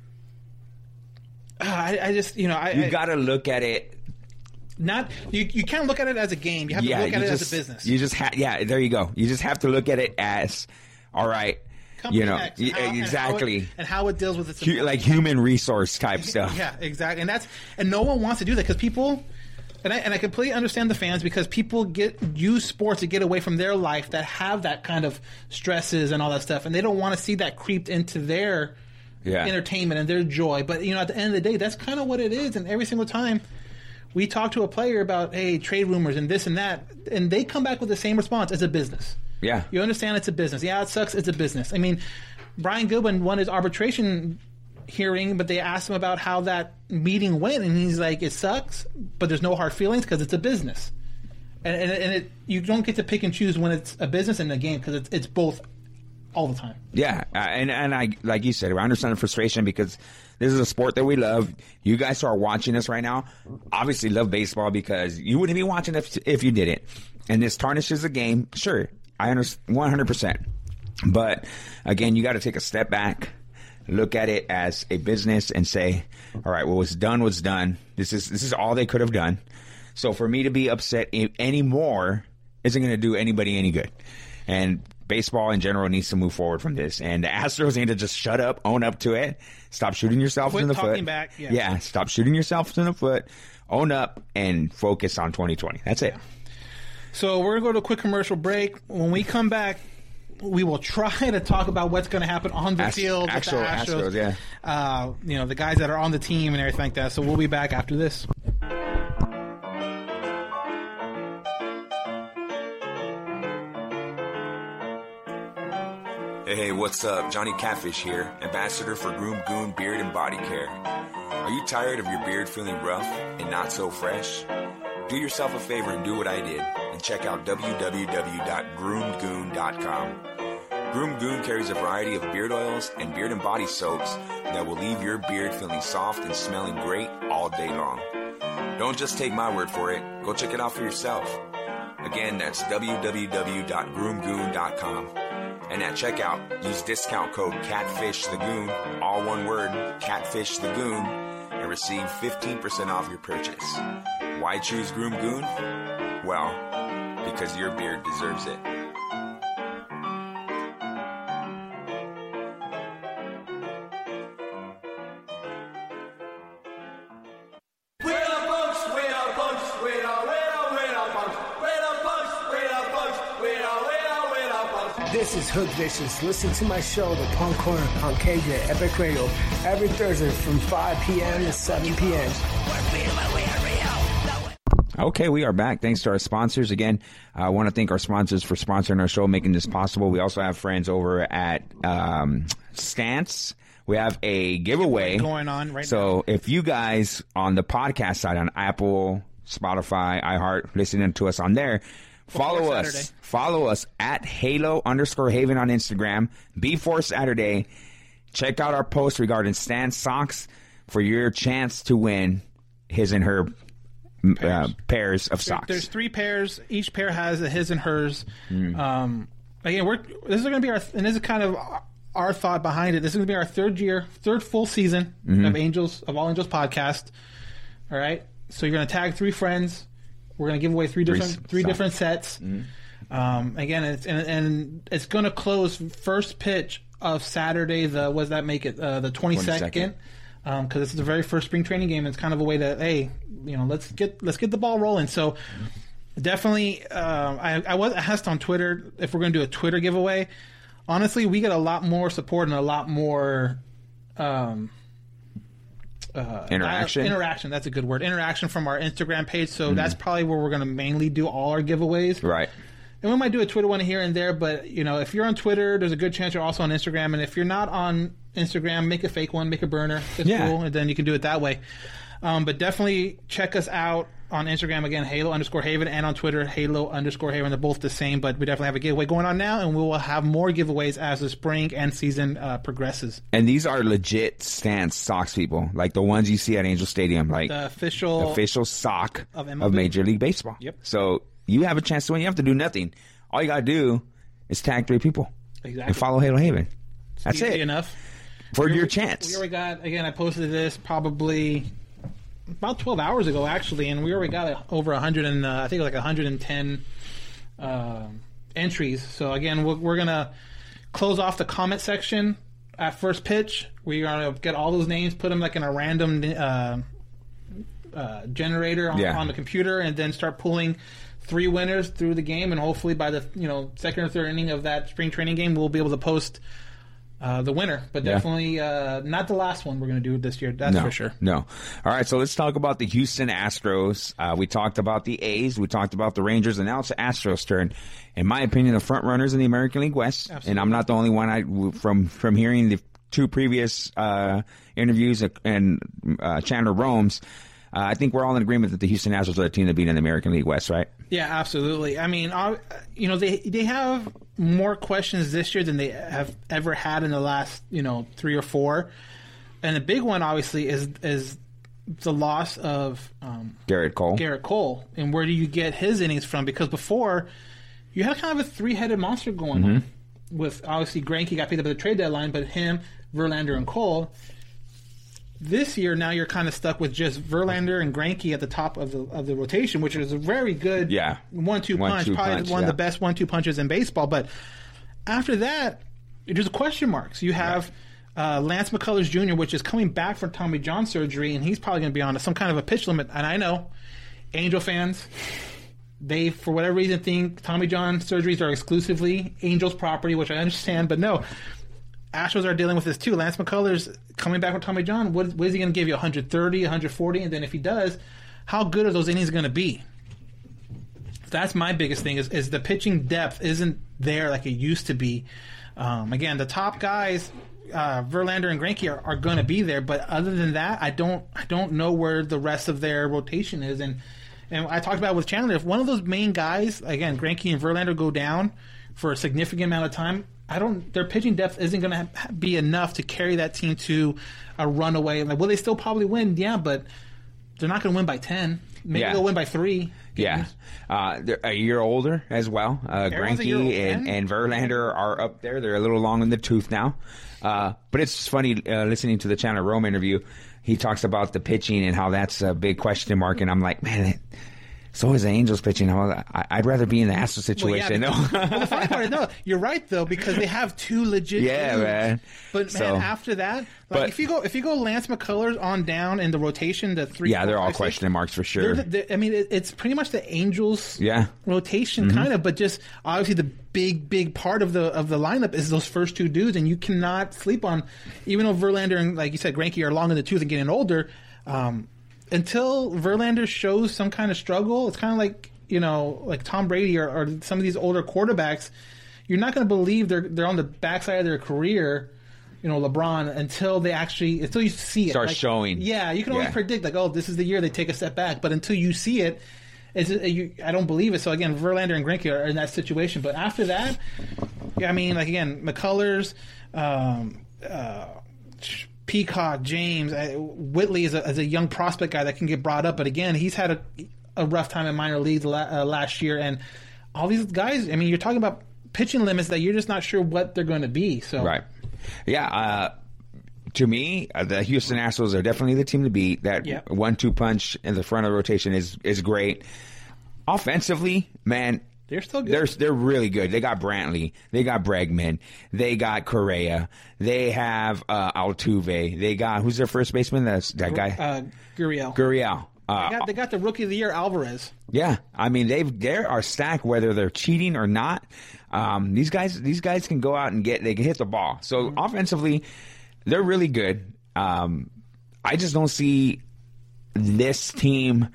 I, I just you know I You I- got to look at it. not you. You can't look at it as a game. You have to look at you it just, as a business. You just ha- yeah, there you go. You just have to look at it as, all right, Company you know, X, y- how- and how it- exactly, and how it deals with its Hu- like human resource type stuff. Yeah, exactly. And that's and no one wants to do that because people. And I, and I completely understand the fans because people get use sports to get away from their life that have that kind of stresses and all that stuff, and they don't want to see that creeped into their Yeah. entertainment and their joy. But you know, at the end of the day, that's kind of what it is. And every single time we talk to a player about hey trade rumors and this and that, and they come back with the same response: it's a business. Yeah. You understand it's a business. Yeah, it sucks. It's a business. I mean, Brian Goodwin won his arbitration hearing, but they asked him about how that meeting went, and he's like, "It sucks, but there's no hard feelings because it's a business." And and, and it, you don't get to pick and choose when it's a business and a game because it's it's both all the time. Yeah, uh, and and I like you said, I understand the frustration because this is a sport that we love. You guys who are watching us right now obviously love baseball because you wouldn't be watching if if you didn't. And this tarnishes the game. Sure, I understand one hundred percent. But again, you got to take a step back, look at it as a business, and say, all right, what was done was done. This is this is all they could have done. So for me to be upset a- anymore isn't going to do anybody any good. And baseball in general needs to move forward from this. And the Astros need to just shut up, own up to it, stop shooting yourself Quit in the talking foot. back, yeah. yeah, stop shooting yourself in the foot, own up, and focus on twenty twenty. That's it. So we're going to go to a quick commercial break. When we come back, we will try to talk about what's going to happen on the Ast- field with actual the Astros. Astros, yeah. Uh, you know, the guys that are on the team and everything like that. So we'll be back after this. Hey, hey, what's up? Johnny Catfish here, ambassador for Groom Goon Beard and Body Care. Are you tired of your beard feeling rough and not so fresh? Do yourself a favor and do what I did and check out w w w dot groomed goon dot com. Groom Goon carries a variety of beard oils and beard and body soaps that will leave your beard feeling soft and smelling great all day long. Don't just take my word for it. Go check it out for yourself. Again, that's w w w dot groom goon dot com. And at checkout, use discount code CATFISHTHEGOON, all one word, CATFISHTHEGOON, and receive fifteen percent off your purchase. Why choose Groom Goon? Well, because your beard deserves it. This is Hook Vicious. Listen to my show, The Punk Corner, on K J Epic Radio, every Thursday from five p.m. to seven p.m. Okay, we are back. Thanks to our sponsors. Again, I want to thank our sponsors for sponsoring our show, making this possible. We also have friends over at um, Stance. We have a giveaway going on right so now. So if you guys on the podcast side, on Apple, Spotify, iHeart, listening to us on there, follow us. Follow us at Halo underscore Haven on Instagram. Before Saturday, check out our post regarding Stan socks for your chance to win his and her pairs, uh, pairs of socks. There's three pairs. Each pair has a his and hers. Mm. Um, again, we're this is going to be our, and this is kind of our thought behind it. This is going to be our third year, third full season mm-hmm. of Angels of All Angels podcast. All right, so you're going to tag three friends. We're going to give away three different three, three different sets. Mm-hmm. Um, again, it's and, and it's going to close first pitch of Saturday. The what does that make it? Uh, the twenty-second. Because um, this is the very first spring training game. It's kind of a way to, hey, you know, let's get let's get the ball rolling. So definitely, uh, I, I was asked on Twitter if we're going to do a Twitter giveaway. Honestly, we get a lot more support and a lot more um, uh, interaction. Uh, interaction. That's a good word. Interaction from our Instagram page. So mm-hmm. that's probably where we're going to mainly do all our giveaways. Right. And we might do a Twitter one here and there, but you know, if you're on Twitter, there's a good chance you're also on Instagram. And if you're not on Instagram, make a fake one, make a burner. It's yeah. cool, and then you can do it that way. Um, but definitely check us out on Instagram again, Halo underscore Haven, and on Twitter, Halo underscore Haven. They're both the same, but we definitely have a giveaway going on now, and we will have more giveaways as the spring and season uh, progresses. And these are legit Stance socks, people, like the ones you see at Angel Stadium, like the official, the official sock of, of Major League Baseball. Yep. So you have a chance to win. You have to do nothing. All you got to do is tag three people. Exactly. And follow Halo Haven. That's Easy it. enough. For we your already, chance. We already got, again, I posted this probably about twelve hours ago, actually, and we already got over one hundred and uh, I think it was like one hundred ten uh, entries. So, again, we're, we're going to close off the comment section at first pitch. We're going to get all those names, put them like in a random uh, uh, generator on, yeah. on the computer, and then start pulling three winners through the game, and hopefully by the you know second or third inning of that spring training game, we'll be able to post uh, the winner. But yeah. definitely uh, not the last one we're going to do this year. That's no, for sure. No. All right, so let's talk about the Houston Astros. Uh, we talked about the A's, we talked about the Rangers, and now it's the Astros' turn. In my opinion, the front runners in the American League West, Absolutely. And I'm not the only one. I from from hearing the two previous uh, interviews and uh, Chandler Rome's. Uh, I think we're all in agreement that the Houston Astros are the team to beat in the American League West, right? Yeah, absolutely. I mean, uh, you know, they they have more questions this year than they have ever had in the last, you know, three or four. And the big one, obviously, is is the loss of um, Garrett Cole. Garrett Cole, and where do you get his innings from? Because before, you had kind of a three-headed monster going mm-hmm. on. With obviously Greinke got picked up at the trade deadline, but him, Verlander, and Cole. This year, now you're kind of stuck with just Verlander and Greinke at the top of the of the rotation, which is a very good yeah. one-two one, punch, two probably punch, one yeah. of the best one-two punches in baseball. But after that, there's question marks. You have uh, Lance McCullers Junior, which is coming back from Tommy John surgery, and he's probably going to be on some kind of a pitch limit. And I know Angel fans, they, for whatever reason, think Tommy John surgeries are exclusively Angels property, which I understand, but no. Astros are dealing with this too. Lance McCullers coming back with Tommy John. What, what is he going to give you? one thirty, one forty? And then if he does, how good are those innings going to be? That's my biggest thing is, is the pitching depth isn't there like it used to be. Um, again, the top guys, uh, Verlander and Greinke, are, are going to be there. But other than that, I don't I don't know where the rest of their rotation is. And, and I talked about it with Chandler. If one of those main guys, again, Greinke and Verlander, go down for a significant amount of time, I don't. Their pitching depth isn't going to be enough to carry that team to a runaway. Like, will they still probably win? Yeah, but they're not going to win by ten. Maybe Yeah. they'll win by three. Yeah, uh, they're a year older as well. Uh, Everyone's a year Greinke older. and, and Verlander are up there. They're a little long in the tooth now. Uh, but it's funny uh, listening to the Chandler Rome interview. He talks about the pitching and how that's a big question mark. And I'm like, man, it, so is the Angels pitching. I, I'd rather be in the Astros situation. Well, yeah, no. well, the funny part is, no, you're right though, because they have two legit. Yeah, dudes. man. But man, So- after that, like But- if you go if you go Lance McCullers on down in the rotation, the three. Yeah, four, they're all five, six, question marks for they're sure. the- they're- I mean, it, it's pretty much the Angels. Yeah. rotation Mhm. kind of, but just obviously the big big part of the of the lineup is those first two dudes, and you cannot sleep on, even though Verlander and like you said, Greinke are long in the tooth and getting older. Um, until Verlander shows some kind of struggle, it's kind of like, you know, like Tom Brady or, or some of these older quarterbacks. You're not going to believe they're they're on the backside of their career, you know, LeBron, until they actually until you see it Start Like, showing. Yeah, you can always Yeah. predict like, oh, this is the year they take a step back, but until you see it, it's, you, I don't believe it. So again, Verlander and Greinke are in that situation. But after that, yeah, I mean, like again, McCullers, um, uh, Peacock, James, uh, Whitley is a, is a young prospect guy that can get brought up, but again, he's had a, a rough time in minor leagues la- uh, last year, and all these guys. I mean, you're talking about pitching limits that you're just not sure what they're going to be. So Right. Yeah. Uh, to me, uh, the Houston Astros are definitely the team to beat. That Yep. one-two punch in the front of the rotation is is great. Offensively, man, they're still good. They're they're really good. They got Brantley, they got Bregman, they got Correa, they have uh, Altuve, they got who's their first baseman? That's that guy, uh, Gurriel. Gurriel. Uh, They got, they got the rookie of the year Alvarez. Yeah, I mean they've they are stacked whether they're cheating or not. Um, these guys these guys can go out and get they can hit the ball. So Mm-hmm. offensively, they're really good. Um, I just don't see this team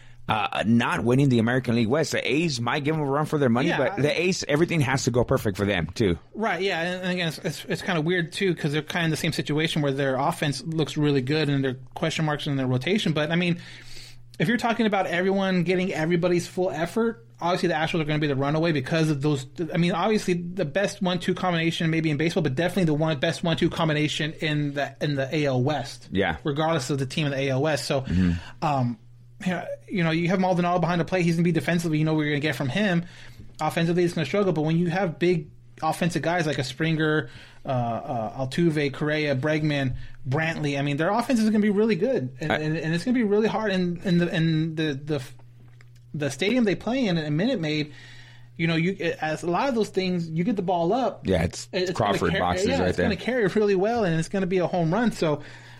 uh, not winning the American League West. The A's might give them a run for their money, Yeah, but I- the A's everything has to go perfect for them too. Right, yeah, and, and again, it's, it's, it's kind of weird too because they're kind of in the same situation where their offense looks really good and their question marks in their rotation. But I mean, if you're talking about everyone getting everybody's full effort, obviously the Astros are going to be the runaway because of those. I mean, obviously the best one-two combination maybe in baseball, but definitely the one best one-two combination in the in the A L West. Yeah. regardless of the team in the A L West. So, Mhm. um, yeah, you know, you have Maldonado behind the plate. He's going to be defensively. You know what you're going to get from him. Offensively, he's going to struggle. But when you have big offensive guys like a Springer, uh, uh, Altuve, Correa, Bregman, Brantley, I mean, their offense is going to be really good, and, I- and, and it's going to be really hard. In, in the in the, the the stadium they play in, in Minute Maid, you know, you as a lot of those things, you get the ball up. Yeah, it's, It's gonna Crawford carry- boxes yeah, right it's there. going to carry really well, and it's going to be a home run. So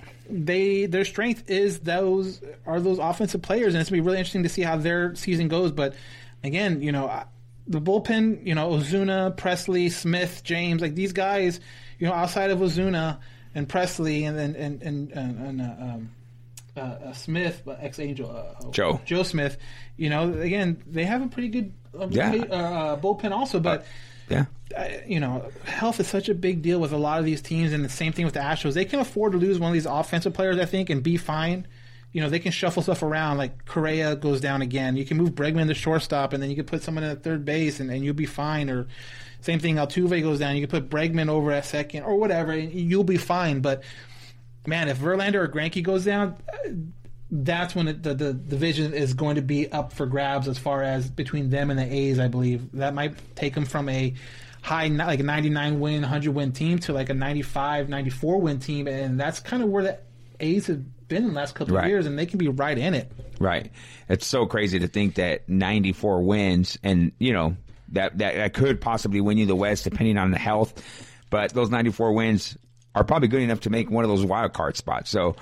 they their strength is those are those offensive players, and it's going to be really interesting to see how their season goes. But again, you know, I- the bullpen, you know, Ozuna, Presley, Smith, James, like these guys, you know, outside of Ozuna and Presley, and then and and and, and uh, um, uh, uh, Smith, ex Angel uh, Joe. Joe Smith, you know, again, they have a pretty good uh, Yeah. uh, uh, bullpen also, but. Yeah. Uh, you know, health is such a big deal with a lot of these teams, and the same thing with the Astros. They can afford to lose one of these offensive players, I think, and be fine. You know, they can shuffle stuff around. Like Correa goes down again. You can move Bregman to shortstop, and then you can put someone at third base, and, and you'll be fine. Or same thing, Altuve goes down. You can put Bregman over at second, or whatever, and you'll be fine. But man, if Verlander or Greinke goes down, uh, that's when it, the, the division is going to be up for grabs as far as between them and the A's, I believe. That might take them from a high, like a ninety-nine win, one hundred win team to like a ninety-five, ninety-four win team. And that's kind of where the A's have been in the last couple Right. of years, and they can be right in it. Right. It's so crazy to think that ninety-four wins and, you know, that, that, that could possibly win you the West depending on the health. But those ninety-four wins are probably good enough to make one of those wild card spots. So,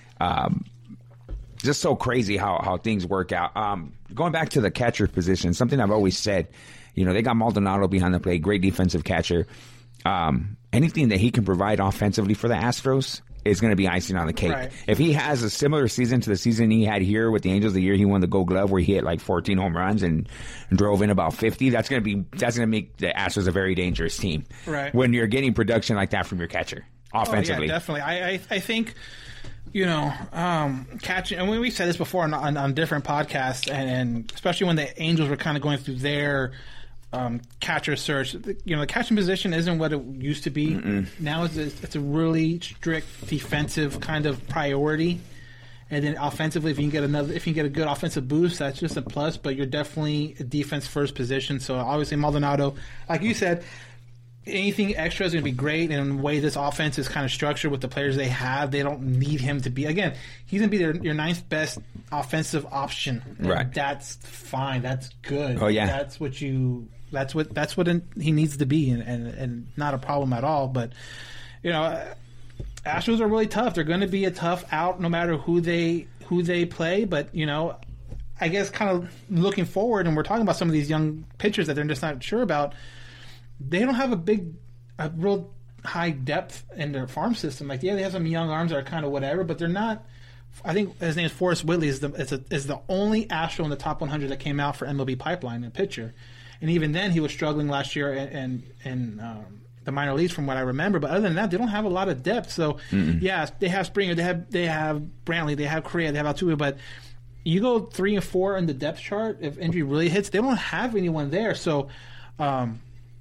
um, just so crazy how, how things work out. Um, going back to the catcher position, something I've always said, you know, they got Maldonado behind the plate, great defensive catcher. Um, anything that he can provide offensively for the Astros is going to be icing on the cake. Right. If he has a similar season to the season he had here with the Angels, the year he won the Gold Glove, where he hit like fourteen home runs and, and drove in about fifty, that's going to be that's going to make the Astros a very dangerous team. Right. When you're getting production like that from your catcher offensively. Oh, yeah, definitely. I, I, I think, you know, um, catching, and we, we've said this before on, on, on different podcasts, and, and especially when the Angels were kind of going through their um, catcher search, you know, the catching position isn't what it used to be. Mm-mm. Now it's a, it's a really strict defensive kind of priority. And then offensively, if you can get another, if you can get a good offensive boost, that's just a plus. But you're definitely a defense first position. So obviously Maldonado, like you said, anything extra is going to be great. And the way this offense is kind of structured with the players they have, they don't need him to be. Again, he's going to be their, your ninth best offensive option. And right. That's fine. That's good. Oh yeah. That's what you. That's what. That's what he needs to be, and, and, and not a problem at all. But you know. Astros are really tough. They're going to be a tough out no matter who they who they play. But, you know, I guess kind of looking forward, and we're talking about some of these young pitchers that they're just not sure about, they don't have a big, a real high depth in their farm system. Like, yeah, they have some young arms that are kind of whatever, but they're not. I think his name is Forrest Whitley is the is, a, is the only Astro in the top one hundred that came out for M L B Pipeline, a pitcher. And even then, he was struggling last year and and, and um, the minor leagues from what I remember, but other than that, they don't have a lot of depth. So, Mm-mm. yeah, they have Springer, they have they have Brantley, they have Correa, they have Altuve, but you go three and four in the depth chart. If injury really hits, they don't have anyone there. So, um,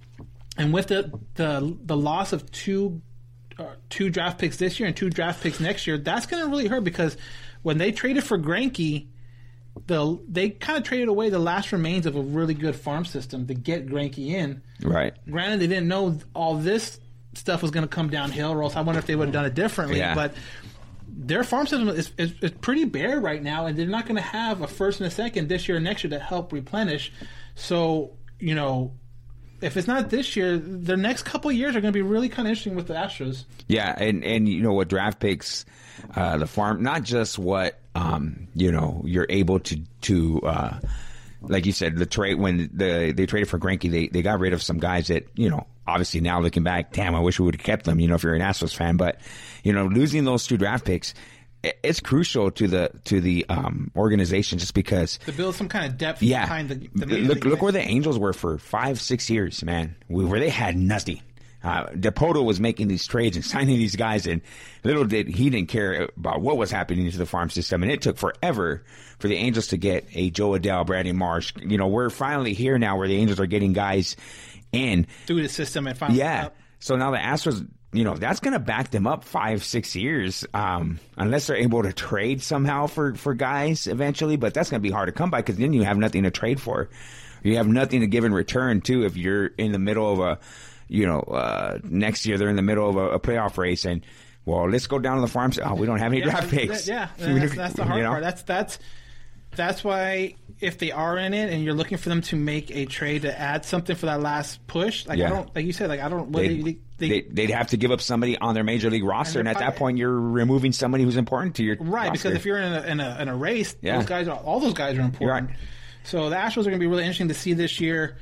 and with the the the loss of two uh, two draft picks this year and two draft picks next year, that's going to really hurt because when they traded for Greinke, The, they kind of traded away the last remains of a really good farm system to get Greinke in. Right. Granted, they didn't know all this stuff was going to come downhill, or else I wonder if they would have done it differently. Yeah. But their farm system is, is, is pretty bare right now, and they're not going to have a first and a second this year and next year to help replenish. So, you know, if it's not this year, their next couple of years are going to be really kind of interesting with the Astros. Yeah, and, and you know what, draft picks, uh, the farm, not just what, um, you know, you're able to, to uh, like you said, the trade, when the they traded for Greinke, they, they got rid of some guys that, you know, obviously now looking back, damn, I wish we would have kept them, you know, if you're an Astros fan. But, you know, losing those two draft picks, it's crucial to the to the um, organization just because to build some kind of depth yeah, behind the, the look look where the Angels were for five six years, man, where they had nothing. Uh, Dipoto was making these trades and signing these guys, and little did he didn't care about what was happening to the farm system, and it took forever for the Angels to get a Joe Adell, Brandon Marsh. You know, we're finally here now where the Angels are getting guys in through the system and finally yeah. up. So now the Astros, you know, that's going to back them up five, six years, um, unless they're able to trade somehow for, for guys eventually. But that's going to be hard to come by because then you have nothing to trade for. You have nothing to give in return, too, if you're in the middle of a, you know, uh, next year they're in the middle of a, a playoff race and, well, let's go down to the farm. Oh, we don't have any yeah, draft picks. Yeah, that's, that's the hard you know? part. That's that's that's why if they are in it and you're looking for them to make a trade to add something for that last push, like yeah. I don't, like you said, like I don't. What they'd, they, they, they, they'd have to give up somebody on their major league roster, and, and at that point, you're removing somebody who's important to your right. roster. Because if you're in a in a, in a race, yeah. those guys, are, all those guys are important. Right. So the Astros are going to be really interesting to see this year.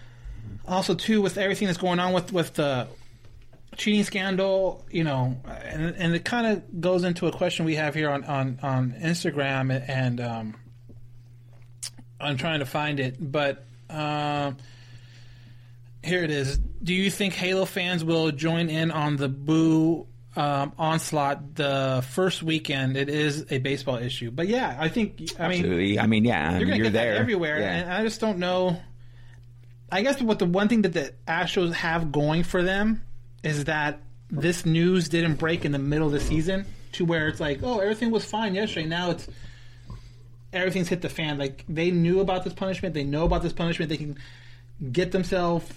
Also, too, with everything that's going on with with the cheating scandal, you know, and and it kind of goes into a question we have here on on, on Instagram, and um, I'm trying to find it, but um, here it is. Do you think Halo fans will join in on the boo um, onslaught the first weekend? It is a baseball issue, but yeah, I think I mean, Absolutely. I mean, yeah, I you're mean, going to you're get there that everywhere, yeah. and I just don't know. I guess what the one thing that the Astros have going for them is that this news didn't break in the middle of the season to where it's like, oh, everything was fine yesterday. Now it's everything's hit the fan. Like they knew about this punishment. They know about this punishment. They can get themselves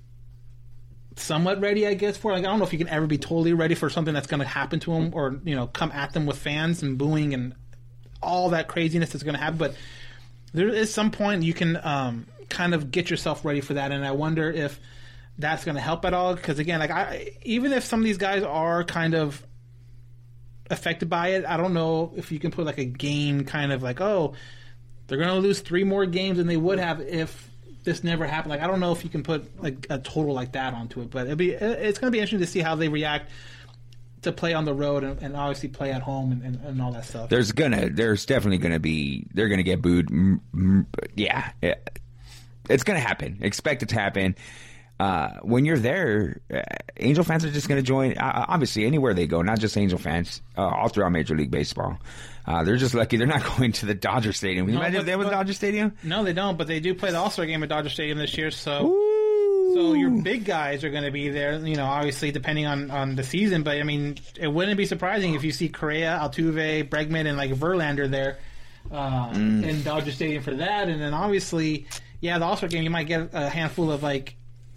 somewhat ready, I guess, for it. Like I don't know if you can ever be totally ready for something that's going to happen to them or, you know, come at them with fans and booing and all that craziness that's going to happen. But there is some point you can um, kind of get yourself ready for that. And I wonder if that's going to help at all. Because again, like I, even if some of these guys are kind of affected by it, I don't know if you can put like a game kind of like, oh, they're going to lose three more games than they would have if this never happened. Like I don't know if you can put like a total like that onto it, but it'll be it's going to be interesting to see how they react to play on the road and, and obviously play at home and, and, and all that stuff. There's gonna, there's definitely gonna be, they're gonna get booed. Yeah, it's gonna happen. Expect it to happen. Uh, when you're there, uh, Angel fans are just gonna join. Uh, obviously, anywhere they go, not just Angel fans, uh, all throughout Major League Baseball. Uh, they're just lucky they're not going to the Dodger Stadium. Can you no, imagine but, if they were but, Dodger Stadium? No, they don't. But they do play the All-Star game at Dodger Stadium this year, so. Ooh. So your big guys are going to be there, you know, obviously depending on, on the season. But, I mean, it wouldn't be surprising if you see Correa, Altuve, Bregman, and, like, Verlander there uh, mm. in Dodger Stadium for that. And then, obviously, yeah, the All-Star game, you might get a handful of, like,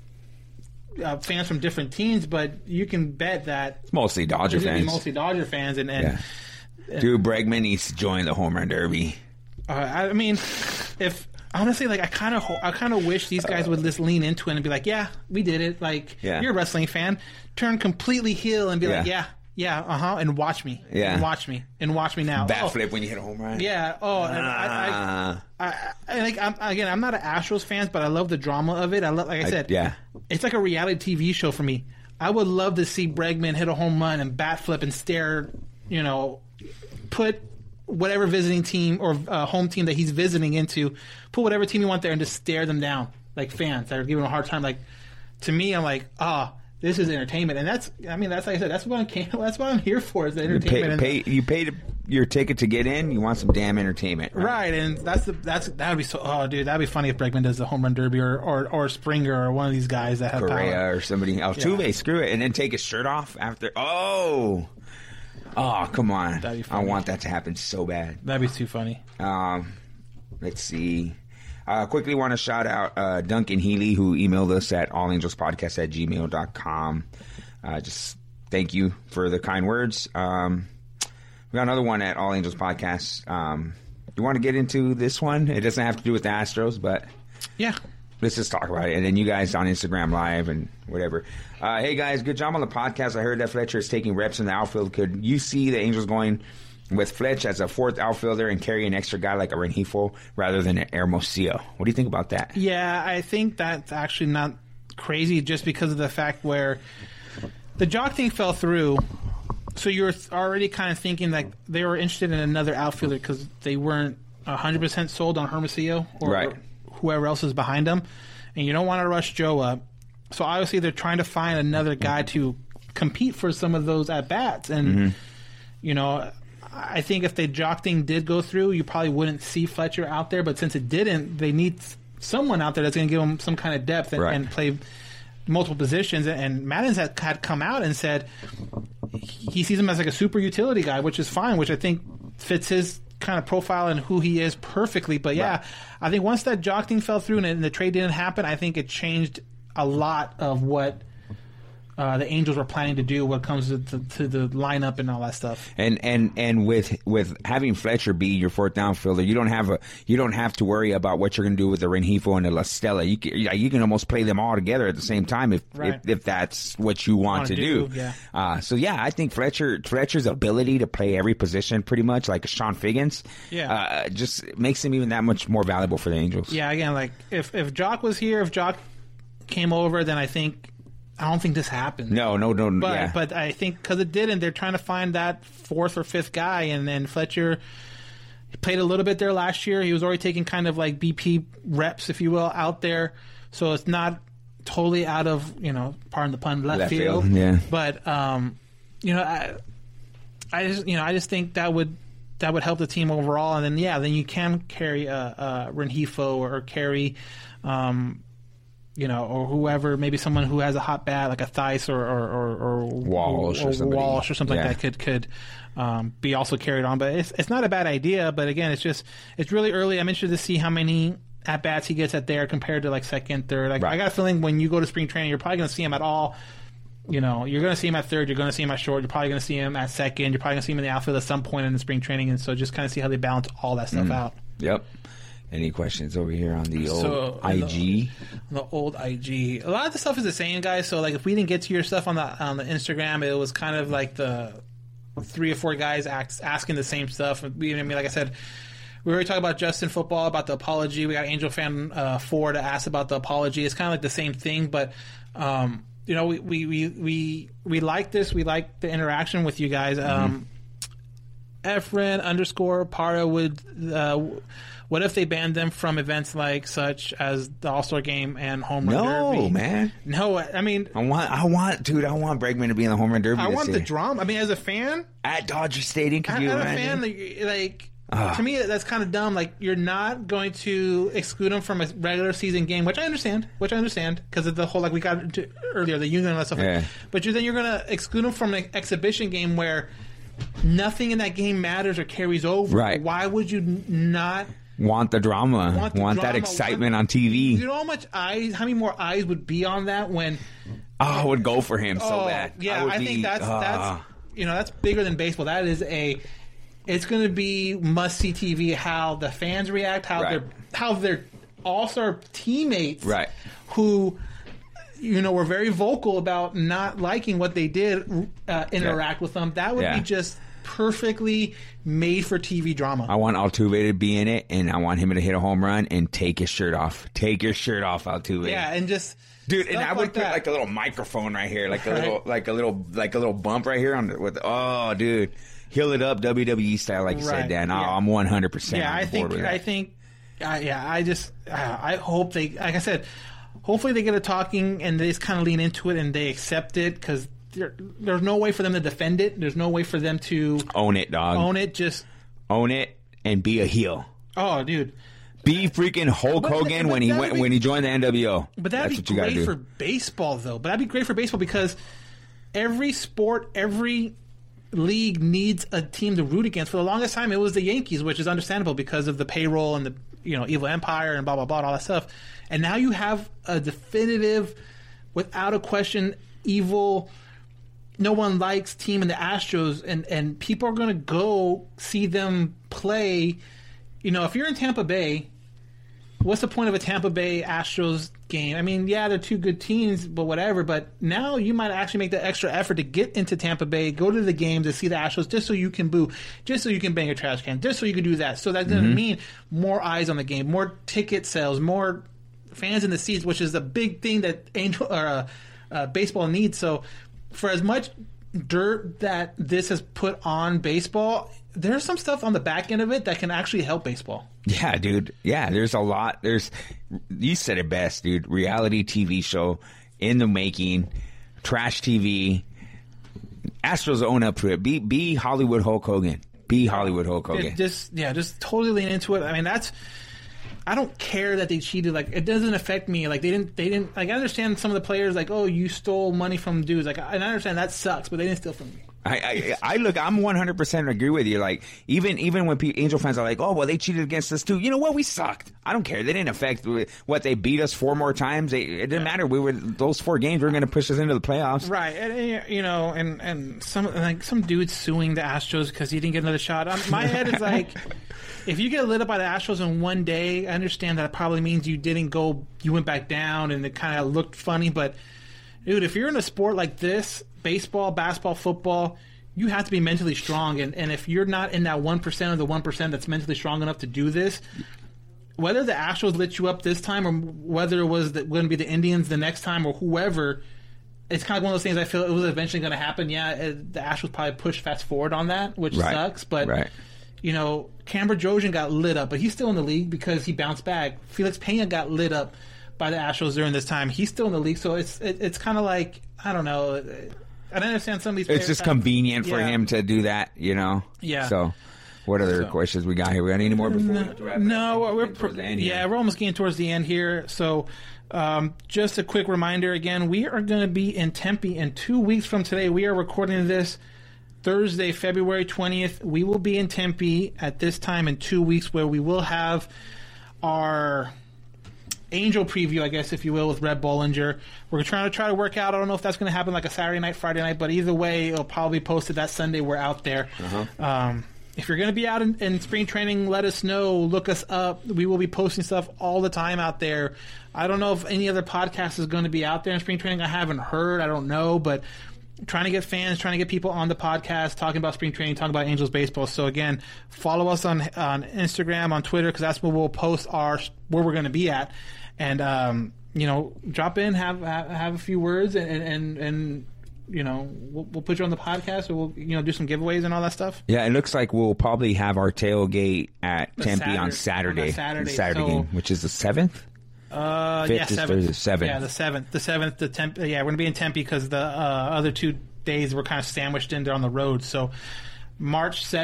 uh, fans from different teams, but you can bet that it's mostly Dodger it's fans. Mostly Dodger fans. And, and yeah. Dude, Bregman needs to join the home run derby. Uh, I mean, if... Honestly, like I kind of, I kind of wish these guys would just lean into it and be like, "Yeah, we did it." Like, yeah. You're a wrestling fan, turn completely heel and be yeah. like, "Yeah, yeah, uh huh," and watch me, yeah, and watch me, and watch me now. Bat oh. flip when you hit a home run. Yeah. Oh, and ah. I, I, I, I, like I'm, again, I'm not an Astros fan, but I love the drama of it. I love, like I said, I, yeah, it's like a reality T V show for me. I would love to see Bregman hit a home run and bat flip and stare, you know, put. Whatever visiting team or uh, home team that he's visiting into, put whatever team you want there and just stare them down like fans that are giving him a hard time. Like, to me, I'm like, ah, oh, this is entertainment, and that's, I mean, that's like I said, that's what I'm, that's what I'm here for is the entertainment. You, pay, pay, you paid your ticket to get in. You want some damn entertainment, right? Right, and that's the that's that would be so. Oh, dude, that'd be funny if Bregman does the home run derby or or, or Springer or one of these guys that have Correa power. or somebody. Altuve, yeah. Screw it, and then take his shirt off after. Oh. Oh, come on. I want that to happen so bad. That'd be too funny. Um, let's see. Uh, quickly want to shout out uh, Duncan Healy, who emailed us at allangelspodcast at gmail dot com. Uh, just thank you for the kind words. Um, we got another one at All Angels Podcast. Um, you want to get into this one? It doesn't have to do with the Astros, but... Yeah. Let's just talk about it. And then you guys on Instagram Live and whatever. Uh, hey, guys, good job on the podcast. I heard that Fletcher is taking reps in the outfield. Could you see the Angels going with Fletch as a fourth outfielder and carry an extra guy like a Rengifo rather than an Hermosillo? What do you think about that? Yeah, I think that's actually not crazy just because of the fact where the Jock thing fell through. So you're already kind of thinking that they were interested in another outfielder because they weren't one hundred percent sold on Hermosillo or, right. or whoever else is behind them. And you don't want to rush Joe up. So obviously they're trying to find another guy to compete for some of those at-bats. And, mm-hmm. you know, I think if the Jock thing did go through, you probably wouldn't see Fletcher out there. But since it didn't, they need someone out there that's going to give them some kind of depth and, right. and play multiple positions. And Maddon's had, had come out and said he sees him as like a super utility guy, which is fine, which I think fits his kind of profile and who he is perfectly. But yeah, right. I think once that Jock thing fell through and, and the trade didn't happen, I think it changed a lot of what uh, the Angels were planning to do when it comes to, to, to the lineup and all that stuff. And and and with with having Fletcher be your fourth outfielder, you don't have a you don't have to worry about what you're going to do with the Rengifo and the La Stella. You can, you can almost play them all together at the same time if right. if, if that's what you want, want to do. do. Yeah. Uh, so yeah, I think Fletcher Fletcher's ability to play every position pretty much like Sean Figgins, yeah, uh, just makes him even that much more valuable for the Angels. Yeah, again, like if if Jock was here, if Jock came over, then I think. I don't think this happened. No, no, no. But yeah. but I think because it didn't, they're trying to find that fourth or fifth guy, and then Fletcher played a little bit there last year. He was already taking kind of like B P reps, if you will, out there. So it's not totally out of, you know, pardon the pun, left, left field. field. Yeah. But um, you know, I, I just you know I just think that would that would help the team overall, and then yeah, then you can carry a, a Rengifo or carry. Um, You know, or whoever, maybe someone who has a hot bat like a Theis or or, or, or Walsh or, or, or Walsh or something yeah. like that could could um, be also carried on. But it's it's not a bad idea. But again, it's just it's really early. I'm interested to see how many at bats he gets at there compared to like second, third. Like right. I got a feeling when you go to spring training, you're probably going to see him at all. You know, you're going to see him at third. You're going to see him at short. You're probably going to see him at second. You're probably going to see him in the outfield at some point in the spring training. And so just kind of see how they balance all that stuff mm. out. Yep. Any questions over here on the old so, I G? The, the old I G. A lot of the stuff is the same, guys. So, like, if we didn't get to your stuff on the on the Instagram, it was kind of like the three or four guys ask, asking the same stuff. We, I mean, like I said, we already talked about Justin Football, about the apology. We got Angel Fan uh, four to ask about the apology. It's kind of like the same thing, but um, you know, we we, we we we like this. We like the interaction with you guys. Mm-hmm. Um, Efren underscore Para would. Uh, What if they banned them from events like such as the All-Star Game and Home Run no, Derby? No, man. No, I mean... I want, I want, dude, I want Bregman to be in the Home Run Derby I this want year. the drama. I mean, as a fan... At Dodger Stadium, could you as imagine? a fan, like... like Uh, to me, that's kind of dumb. Like, you're not going to exclude them from a regular season game, which I understand, which I understand, because of the whole, like we got into earlier, the union and that stuff. Yeah. Like, but you, then you're going to exclude them from an exhibition game where nothing in that game matters or carries over. Right. Why would you n- not want the drama, want, the want drama, that excitement want, on T V? You know how much eyes, how many more eyes would be on that when... Oh, I would go for him so oh, bad. Yeah, I, would I be, think that's, uh, that's, you know, that's bigger than baseball. That is a... It's going to be must-see T V. How the fans react, how Right. their how their all-star teammates, Right. who you know were very vocal about not liking what they did, uh, interact Yeah. with them. That would Yeah. be just perfectly made for T V drama. I want Altuve to be in it, and I want him to hit a home run and take his shirt off. Take your shirt off, Altuve. Yeah, and just dude, and stuff I would like put that. like a little microphone right here, like a Right. little, like a little, like a little bump right here on the, with. Oh, dude, heal it up W W E style, like you Right, said, Dan. yeah. I'm one hundred percent. Yeah, I think I think, uh, yeah, I just uh, I hope they, like I said, hopefully they get a talking and they just kind of lean into it and they accept it, because there, there's no way for them to defend it. There's no way for them to own it, dog. own it. Just own it and be a heel. oh, dude. Be freaking Hulk But- Hogan but when he that'd went be- when he joined the N W O. But that'd That's be what you gotta great do. for baseball, though. But that'd be great for baseball because every sport, every league needs a team to root against. For the longest time, it was the Yankees, which is understandable because of the payroll and the you know evil empire and blah blah blah and all that stuff. And now you have a definitive, without a question, evil. No one likes team in the Astros, and and people are going to go see them play. You know, if you're in Tampa Bay, what's the point of a Tampa Bay Astros game? I mean, yeah, they're two good teams, but whatever. But now you might actually make the extra effort to get into Tampa Bay, go to the game to see the Astros, just so you can boo, just so you can bang a trash can, just so you can do that. So that's going to Mm-hmm. mean more eyes on the game, more ticket sales, more fans in the seats, which is the big thing that Angel or uh, uh, baseball needs. So for as much dirt that this has put on baseball, there's some stuff on the back end of it that can actually help baseball. Yeah, dude. Yeah, there's a lot. There's, you said it best, dude. Reality T V show in the making, trash T V. Astros own up to it. Be be Hollywood Hulk Hogan. Be Hollywood Hulk Hogan. It just yeah, just totally lean into it. I mean, that's. I don't care that they cheated. Like, it doesn't affect me. Like, they didn't. They didn't. Like, I understand some of the players. Like, oh, you stole money from dudes. Like, and I understand that sucks, but they didn't steal from me. I, I I look. I'm one hundred percent agree with you. Like even even when pe- Angel fans are like, oh well, they cheated against us too. You know what? We sucked. I don't care. They didn't affect what they beat us four more times. They, it didn't matter. We were those four games. We were going to push us into the playoffs. Right, and, and, you know, and and some like some dudes suing the Astros because he didn't get another shot. Um, my head is like, if you get lit up by the Astros in one day, I understand that it probably means you didn't go, you went back down, and it kind of looked funny. But dude, if you're in a sport like this, baseball, basketball, football, you have to be mentally strong, and, and if you're not in that one percent of the one percent that's mentally strong enough to do this, whether the Astros lit you up this time or whether it was going to be the Indians the next time or whoever, it's kind of one of those things I feel it was eventually going to happen. Yeah, it, the Astros probably pushed fast forward on that, which Right. sucks, but Right. you know, Camber Jojan got lit up, but he's still in the league because he bounced back. Felix Pena got lit up by the Astros during this time. He's still in the league, so it's it, it's kind of like, I don't know. I understand some of these It's players just have- convenient for yeah. him to do that, you know. Yeah. So, what other So- questions we got here? We got any more before we have to wrap it No, up? we're Getting towards the end yeah, here. we're almost getting towards the end here. So, um, just a quick reminder again: we are going to be in Tempe in two weeks from today. We are recording this Thursday, February twentieth. We will be in Tempe at this time in two weeks, where we will have our Angel preview, I guess, if you will, with Red Bollinger. We're trying to try to work out. I don't know if that's going to happen like a Saturday night, Friday night, but either way, it'll probably be posted that Sunday. We're out there. Uh-huh. Um, if you're going to be out in, in spring training, let us know. Look us up. We will be posting stuff all the time out there. I don't know if any other podcast is going to be out there in spring training. I haven't heard. I don't know, but trying to get fans, trying to get people on the podcast, talking about spring training, talking about Angels baseball. So again, follow us on on Instagram, on Twitter, because that's where we'll post our where we're going to be at. And um, you know, drop in, have have, have a few words, and and, and you know, we'll, we'll put you on the podcast, or we'll you know do some giveaways and all that stuff. Yeah, it looks like we'll probably have our tailgate at The Tempe Saturday- on on Saturday. that Saturday, The Saturday so- game, which is the seventh. Uh, Fifth yeah, is seventh. Thursday, seventh. Yeah, the seventh, the seventh, the Tempe. Yeah, we're gonna be in Tempe because the uh, other two days were kind of sandwiched in there on the road. So March seventh,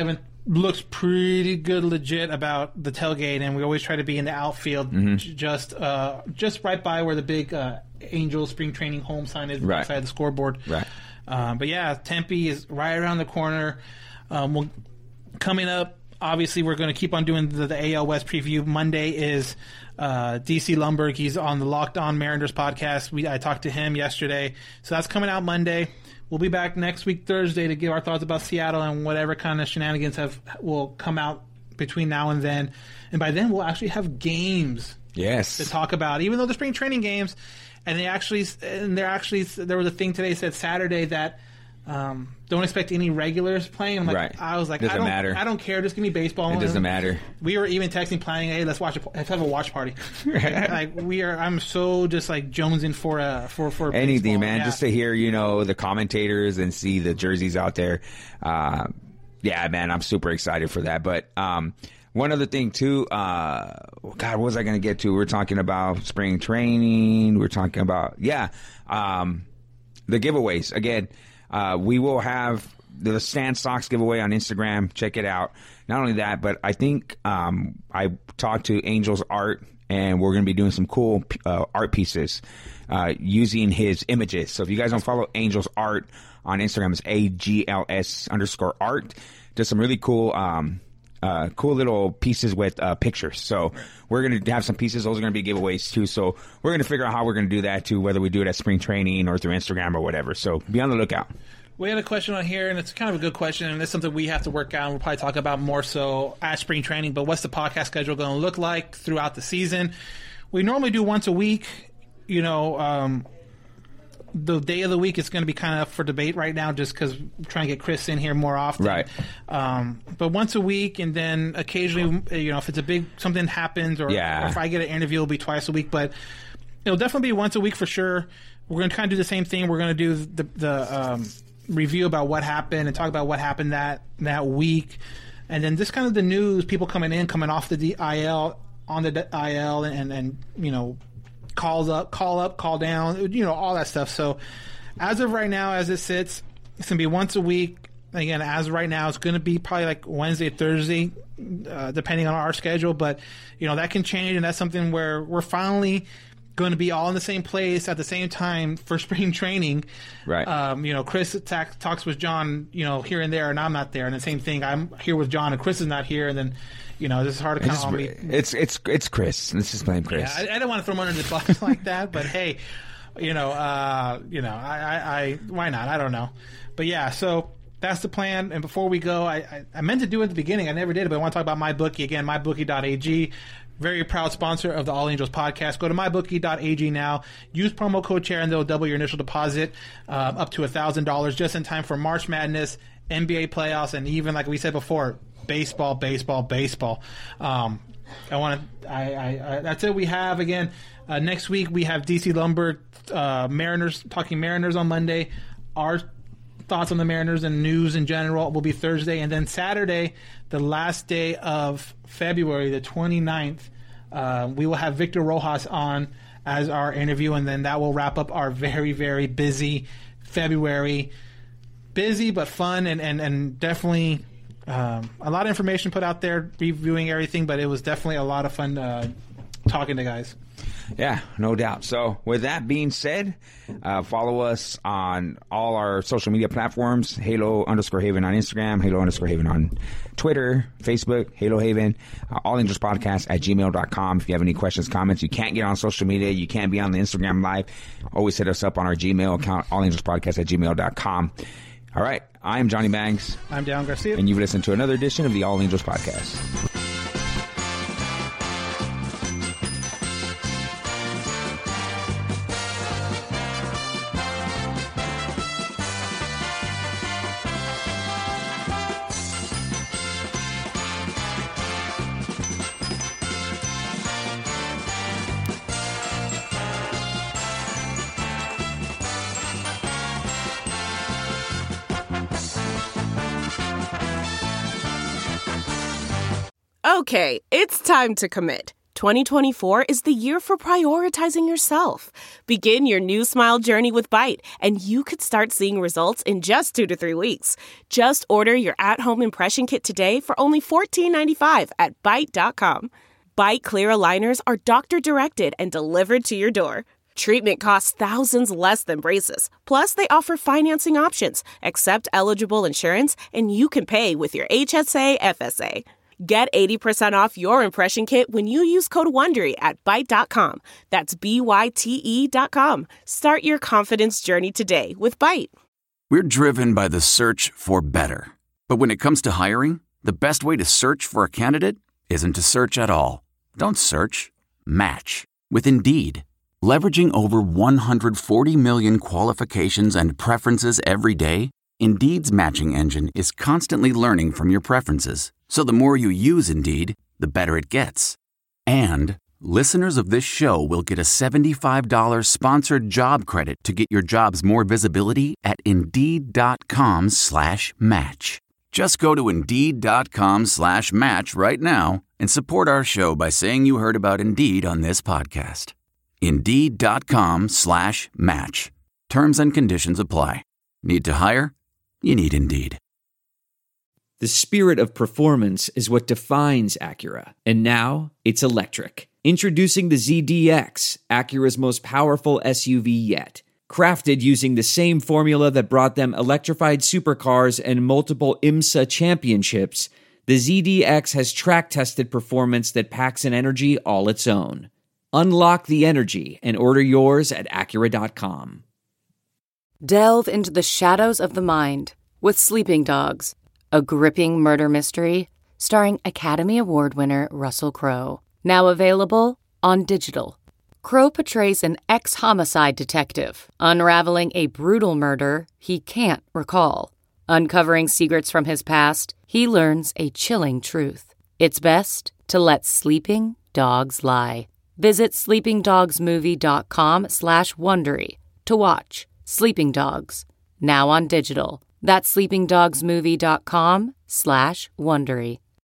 looks pretty good, legit about the tailgate, and we always try to be in the outfield, Mhm. j- just uh, just right by where the big uh, Angels spring training home sign is, Right. beside the scoreboard. Right. Um, but yeah, Tempe is right around the corner. Um, we'll, coming up, obviously, we're going to keep on doing the, the A L West preview. Monday is uh, D C Lumberg. He's on the Locked On Mariners podcast. We I talked to him yesterday, so that's coming out Monday. We'll be back next week Thursday to give our thoughts about Seattle and whatever kind of shenanigans have will come out between now and then. And by then, we'll actually have games Yes. to talk about, even though the spring training games. And they actually, and they're actually, there was a thing today that said Saturday that um, don't expect any regulars playing. I'm like, Right. I was like, Doesn't I don't, matter. I don't care. Just give me baseball. It doesn't matter. We were even texting, planning, hey, let's watch, a, let's have a watch party. like, like, we are. I'm so just like jonesing for a for for Anything, baseball. man. Yeah. Just to hear, you know, the commentators and see the jerseys out there. Uh, yeah, man, I'm super excited for that. But um, one other thing, too, uh, God, what was I going to get to? We We're talking about spring training. We We're talking about, yeah, um, the giveaways. Again, uh, we will have the Stan Stocks giveaway on Instagram. Check it out. Not only that, but I think um, I talked to Angels Art, and we're going to be doing some cool uh, art pieces uh, using his images. So if you guys don't follow Angels Art on Instagram, it's A G L S underscore art. Does some really cool, um, uh, cool little pieces with uh, pictures. So we're going to have some pieces. Those are going to be giveaways too. So we're going to figure out how we're going to do that too, whether we do it at spring training or through Instagram or whatever. So be on the lookout. We had a question on here, and it's kind of a good question, and it's something we have to work out, and we'll probably talk about more so at spring training, but what's the podcast schedule going to look like throughout the season? We normally do once a week. You know, um, the day of the week is going to be kind of up for debate right now just because we're trying to get Chris in here more often. Right. Um, but once a week, and then occasionally, you know, if it's a big, something happens, or, Yeah. or if I get an interview, it'll be twice a week, but it'll definitely be once a week for sure. We're going to kind of do the same thing. We're going to do the, the um, review about what happened and talk about what happened that that week, and then just kind of the news, people coming in, coming off the I L, on the I L, and and you know, calls up, call up, call down, you know, all that stuff. So as of right now, as it sits, it's gonna be once a week. Again, as of right now, it's gonna be probably like Wednesday, Thursday, uh, depending on our schedule. But you know, that can change, and that's something where we're finally going to be all in the same place at the same time for spring training. Right. Um, you know, Chris ta- talks with John, you know, here and there, and I'm not there. And the same thing, I'm here with John, and Chris is not here. And then, you know, this is hard to It's count on just, me. it's, it's, it's Chris. Let's just blame Chris. Yeah, I, I don't want to throw him under the bus like that, but hey, you know, uh, you know, I, I, I, why not? I don't know. But yeah, so that's the plan. And before we go, I, I, I meant to do it at the beginning. I never did, but I want to talk about MyBookie again, my bookie dot a g. Very proud sponsor of the All Angels podcast. Go to my bookie dot a g now. Use promo code chair and they'll double your initial deposit uh, up to one thousand dollars just in time for March Madness, N B A playoffs, and even, like we said before, baseball, baseball, baseball. Um, I want to. I, I, I. That's it. We have again uh, next week. We have D C Lumberg, uh, Mariners talking Mariners on Monday. Our thoughts on the Mariners and news in general will be Thursday, and then Saturday, the last day of February, the twenty-ninth, uh, we will have Victor Rojas on as our interview, and then that will wrap up our very, very busy February. Busy but fun, and, and, and definitely um, a lot of information put out there, reviewing everything, but it was definitely a lot of fun uh, talking to guys. Yeah, no doubt. So with that being said, uh, follow us on all our social media platforms, Halo underscore Haven on Instagram, Halo underscore Haven on Twitter, Facebook, Halo Haven, uh, All Angels Podcast at gmail dot com. If you have any questions, comments, you can't get on social media, you can't be on the Instagram Live, always hit us up on our Gmail account, All Angels Podcast at gmail dot com. All right, I'm Johnny Bangs. I'm Dan Garcia. And you've listened to another edition of the All Angels Podcast. Okay, it's time to commit. twenty twenty-four is the year for prioritizing yourself. Begin your new smile journey with Byte, and you could start seeing results in just two to three weeks. Just order your at-home impression kit today for only fourteen ninety-five at byte dot com. Byte Clear aligners are doctor-directed and delivered to your door. Treatment costs thousands less than braces. Plus, they offer financing options, accept eligible insurance, and you can pay with your H S A F S A. Get eighty percent off your impression kit when you use code WONDERY at byte dot com. That's B Y T E dot com. Start your confidence journey today with Byte. We're driven by the search for better. But when it comes to hiring, the best way to search for a candidate isn't to search at all. Don't search. Match. With Indeed. Leveraging over one hundred forty million qualifications and preferences every day, Indeed's matching engine is constantly learning from your preferences. So the more you use Indeed, the better it gets. And listeners of this show will get a seventy-five dollars sponsored job credit to get your jobs more visibility at Indeed.com slash match. Just go to Indeed.com slash match right now and support our show by saying you heard about Indeed on this podcast. Indeed.com slash match. Terms and conditions apply. Need to hire? You need Indeed. The spirit of performance is what defines Acura, and now it's electric. Introducing the Z D X, Acura's most powerful S U V yet. Crafted using the same formula that brought them electrified supercars and multiple IMSA championships, the Z D X has track-tested performance that packs an energy all its own. Unlock the energy and order yours at Acura dot com. Delve into the shadows of the mind with Sleeping Dogs, a gripping murder mystery starring Academy Award winner Russell Crowe. Now available on digital. Crowe portrays an ex-homicide detective unraveling a brutal murder he can't recall. Uncovering secrets from his past, he learns a chilling truth. It's best to let sleeping dogs lie. Visit sleepingdogsmovie.com slash Wondery to watch Sleeping Dogs, now on digital. That's sleepingdogsmovie.com slash Wondery.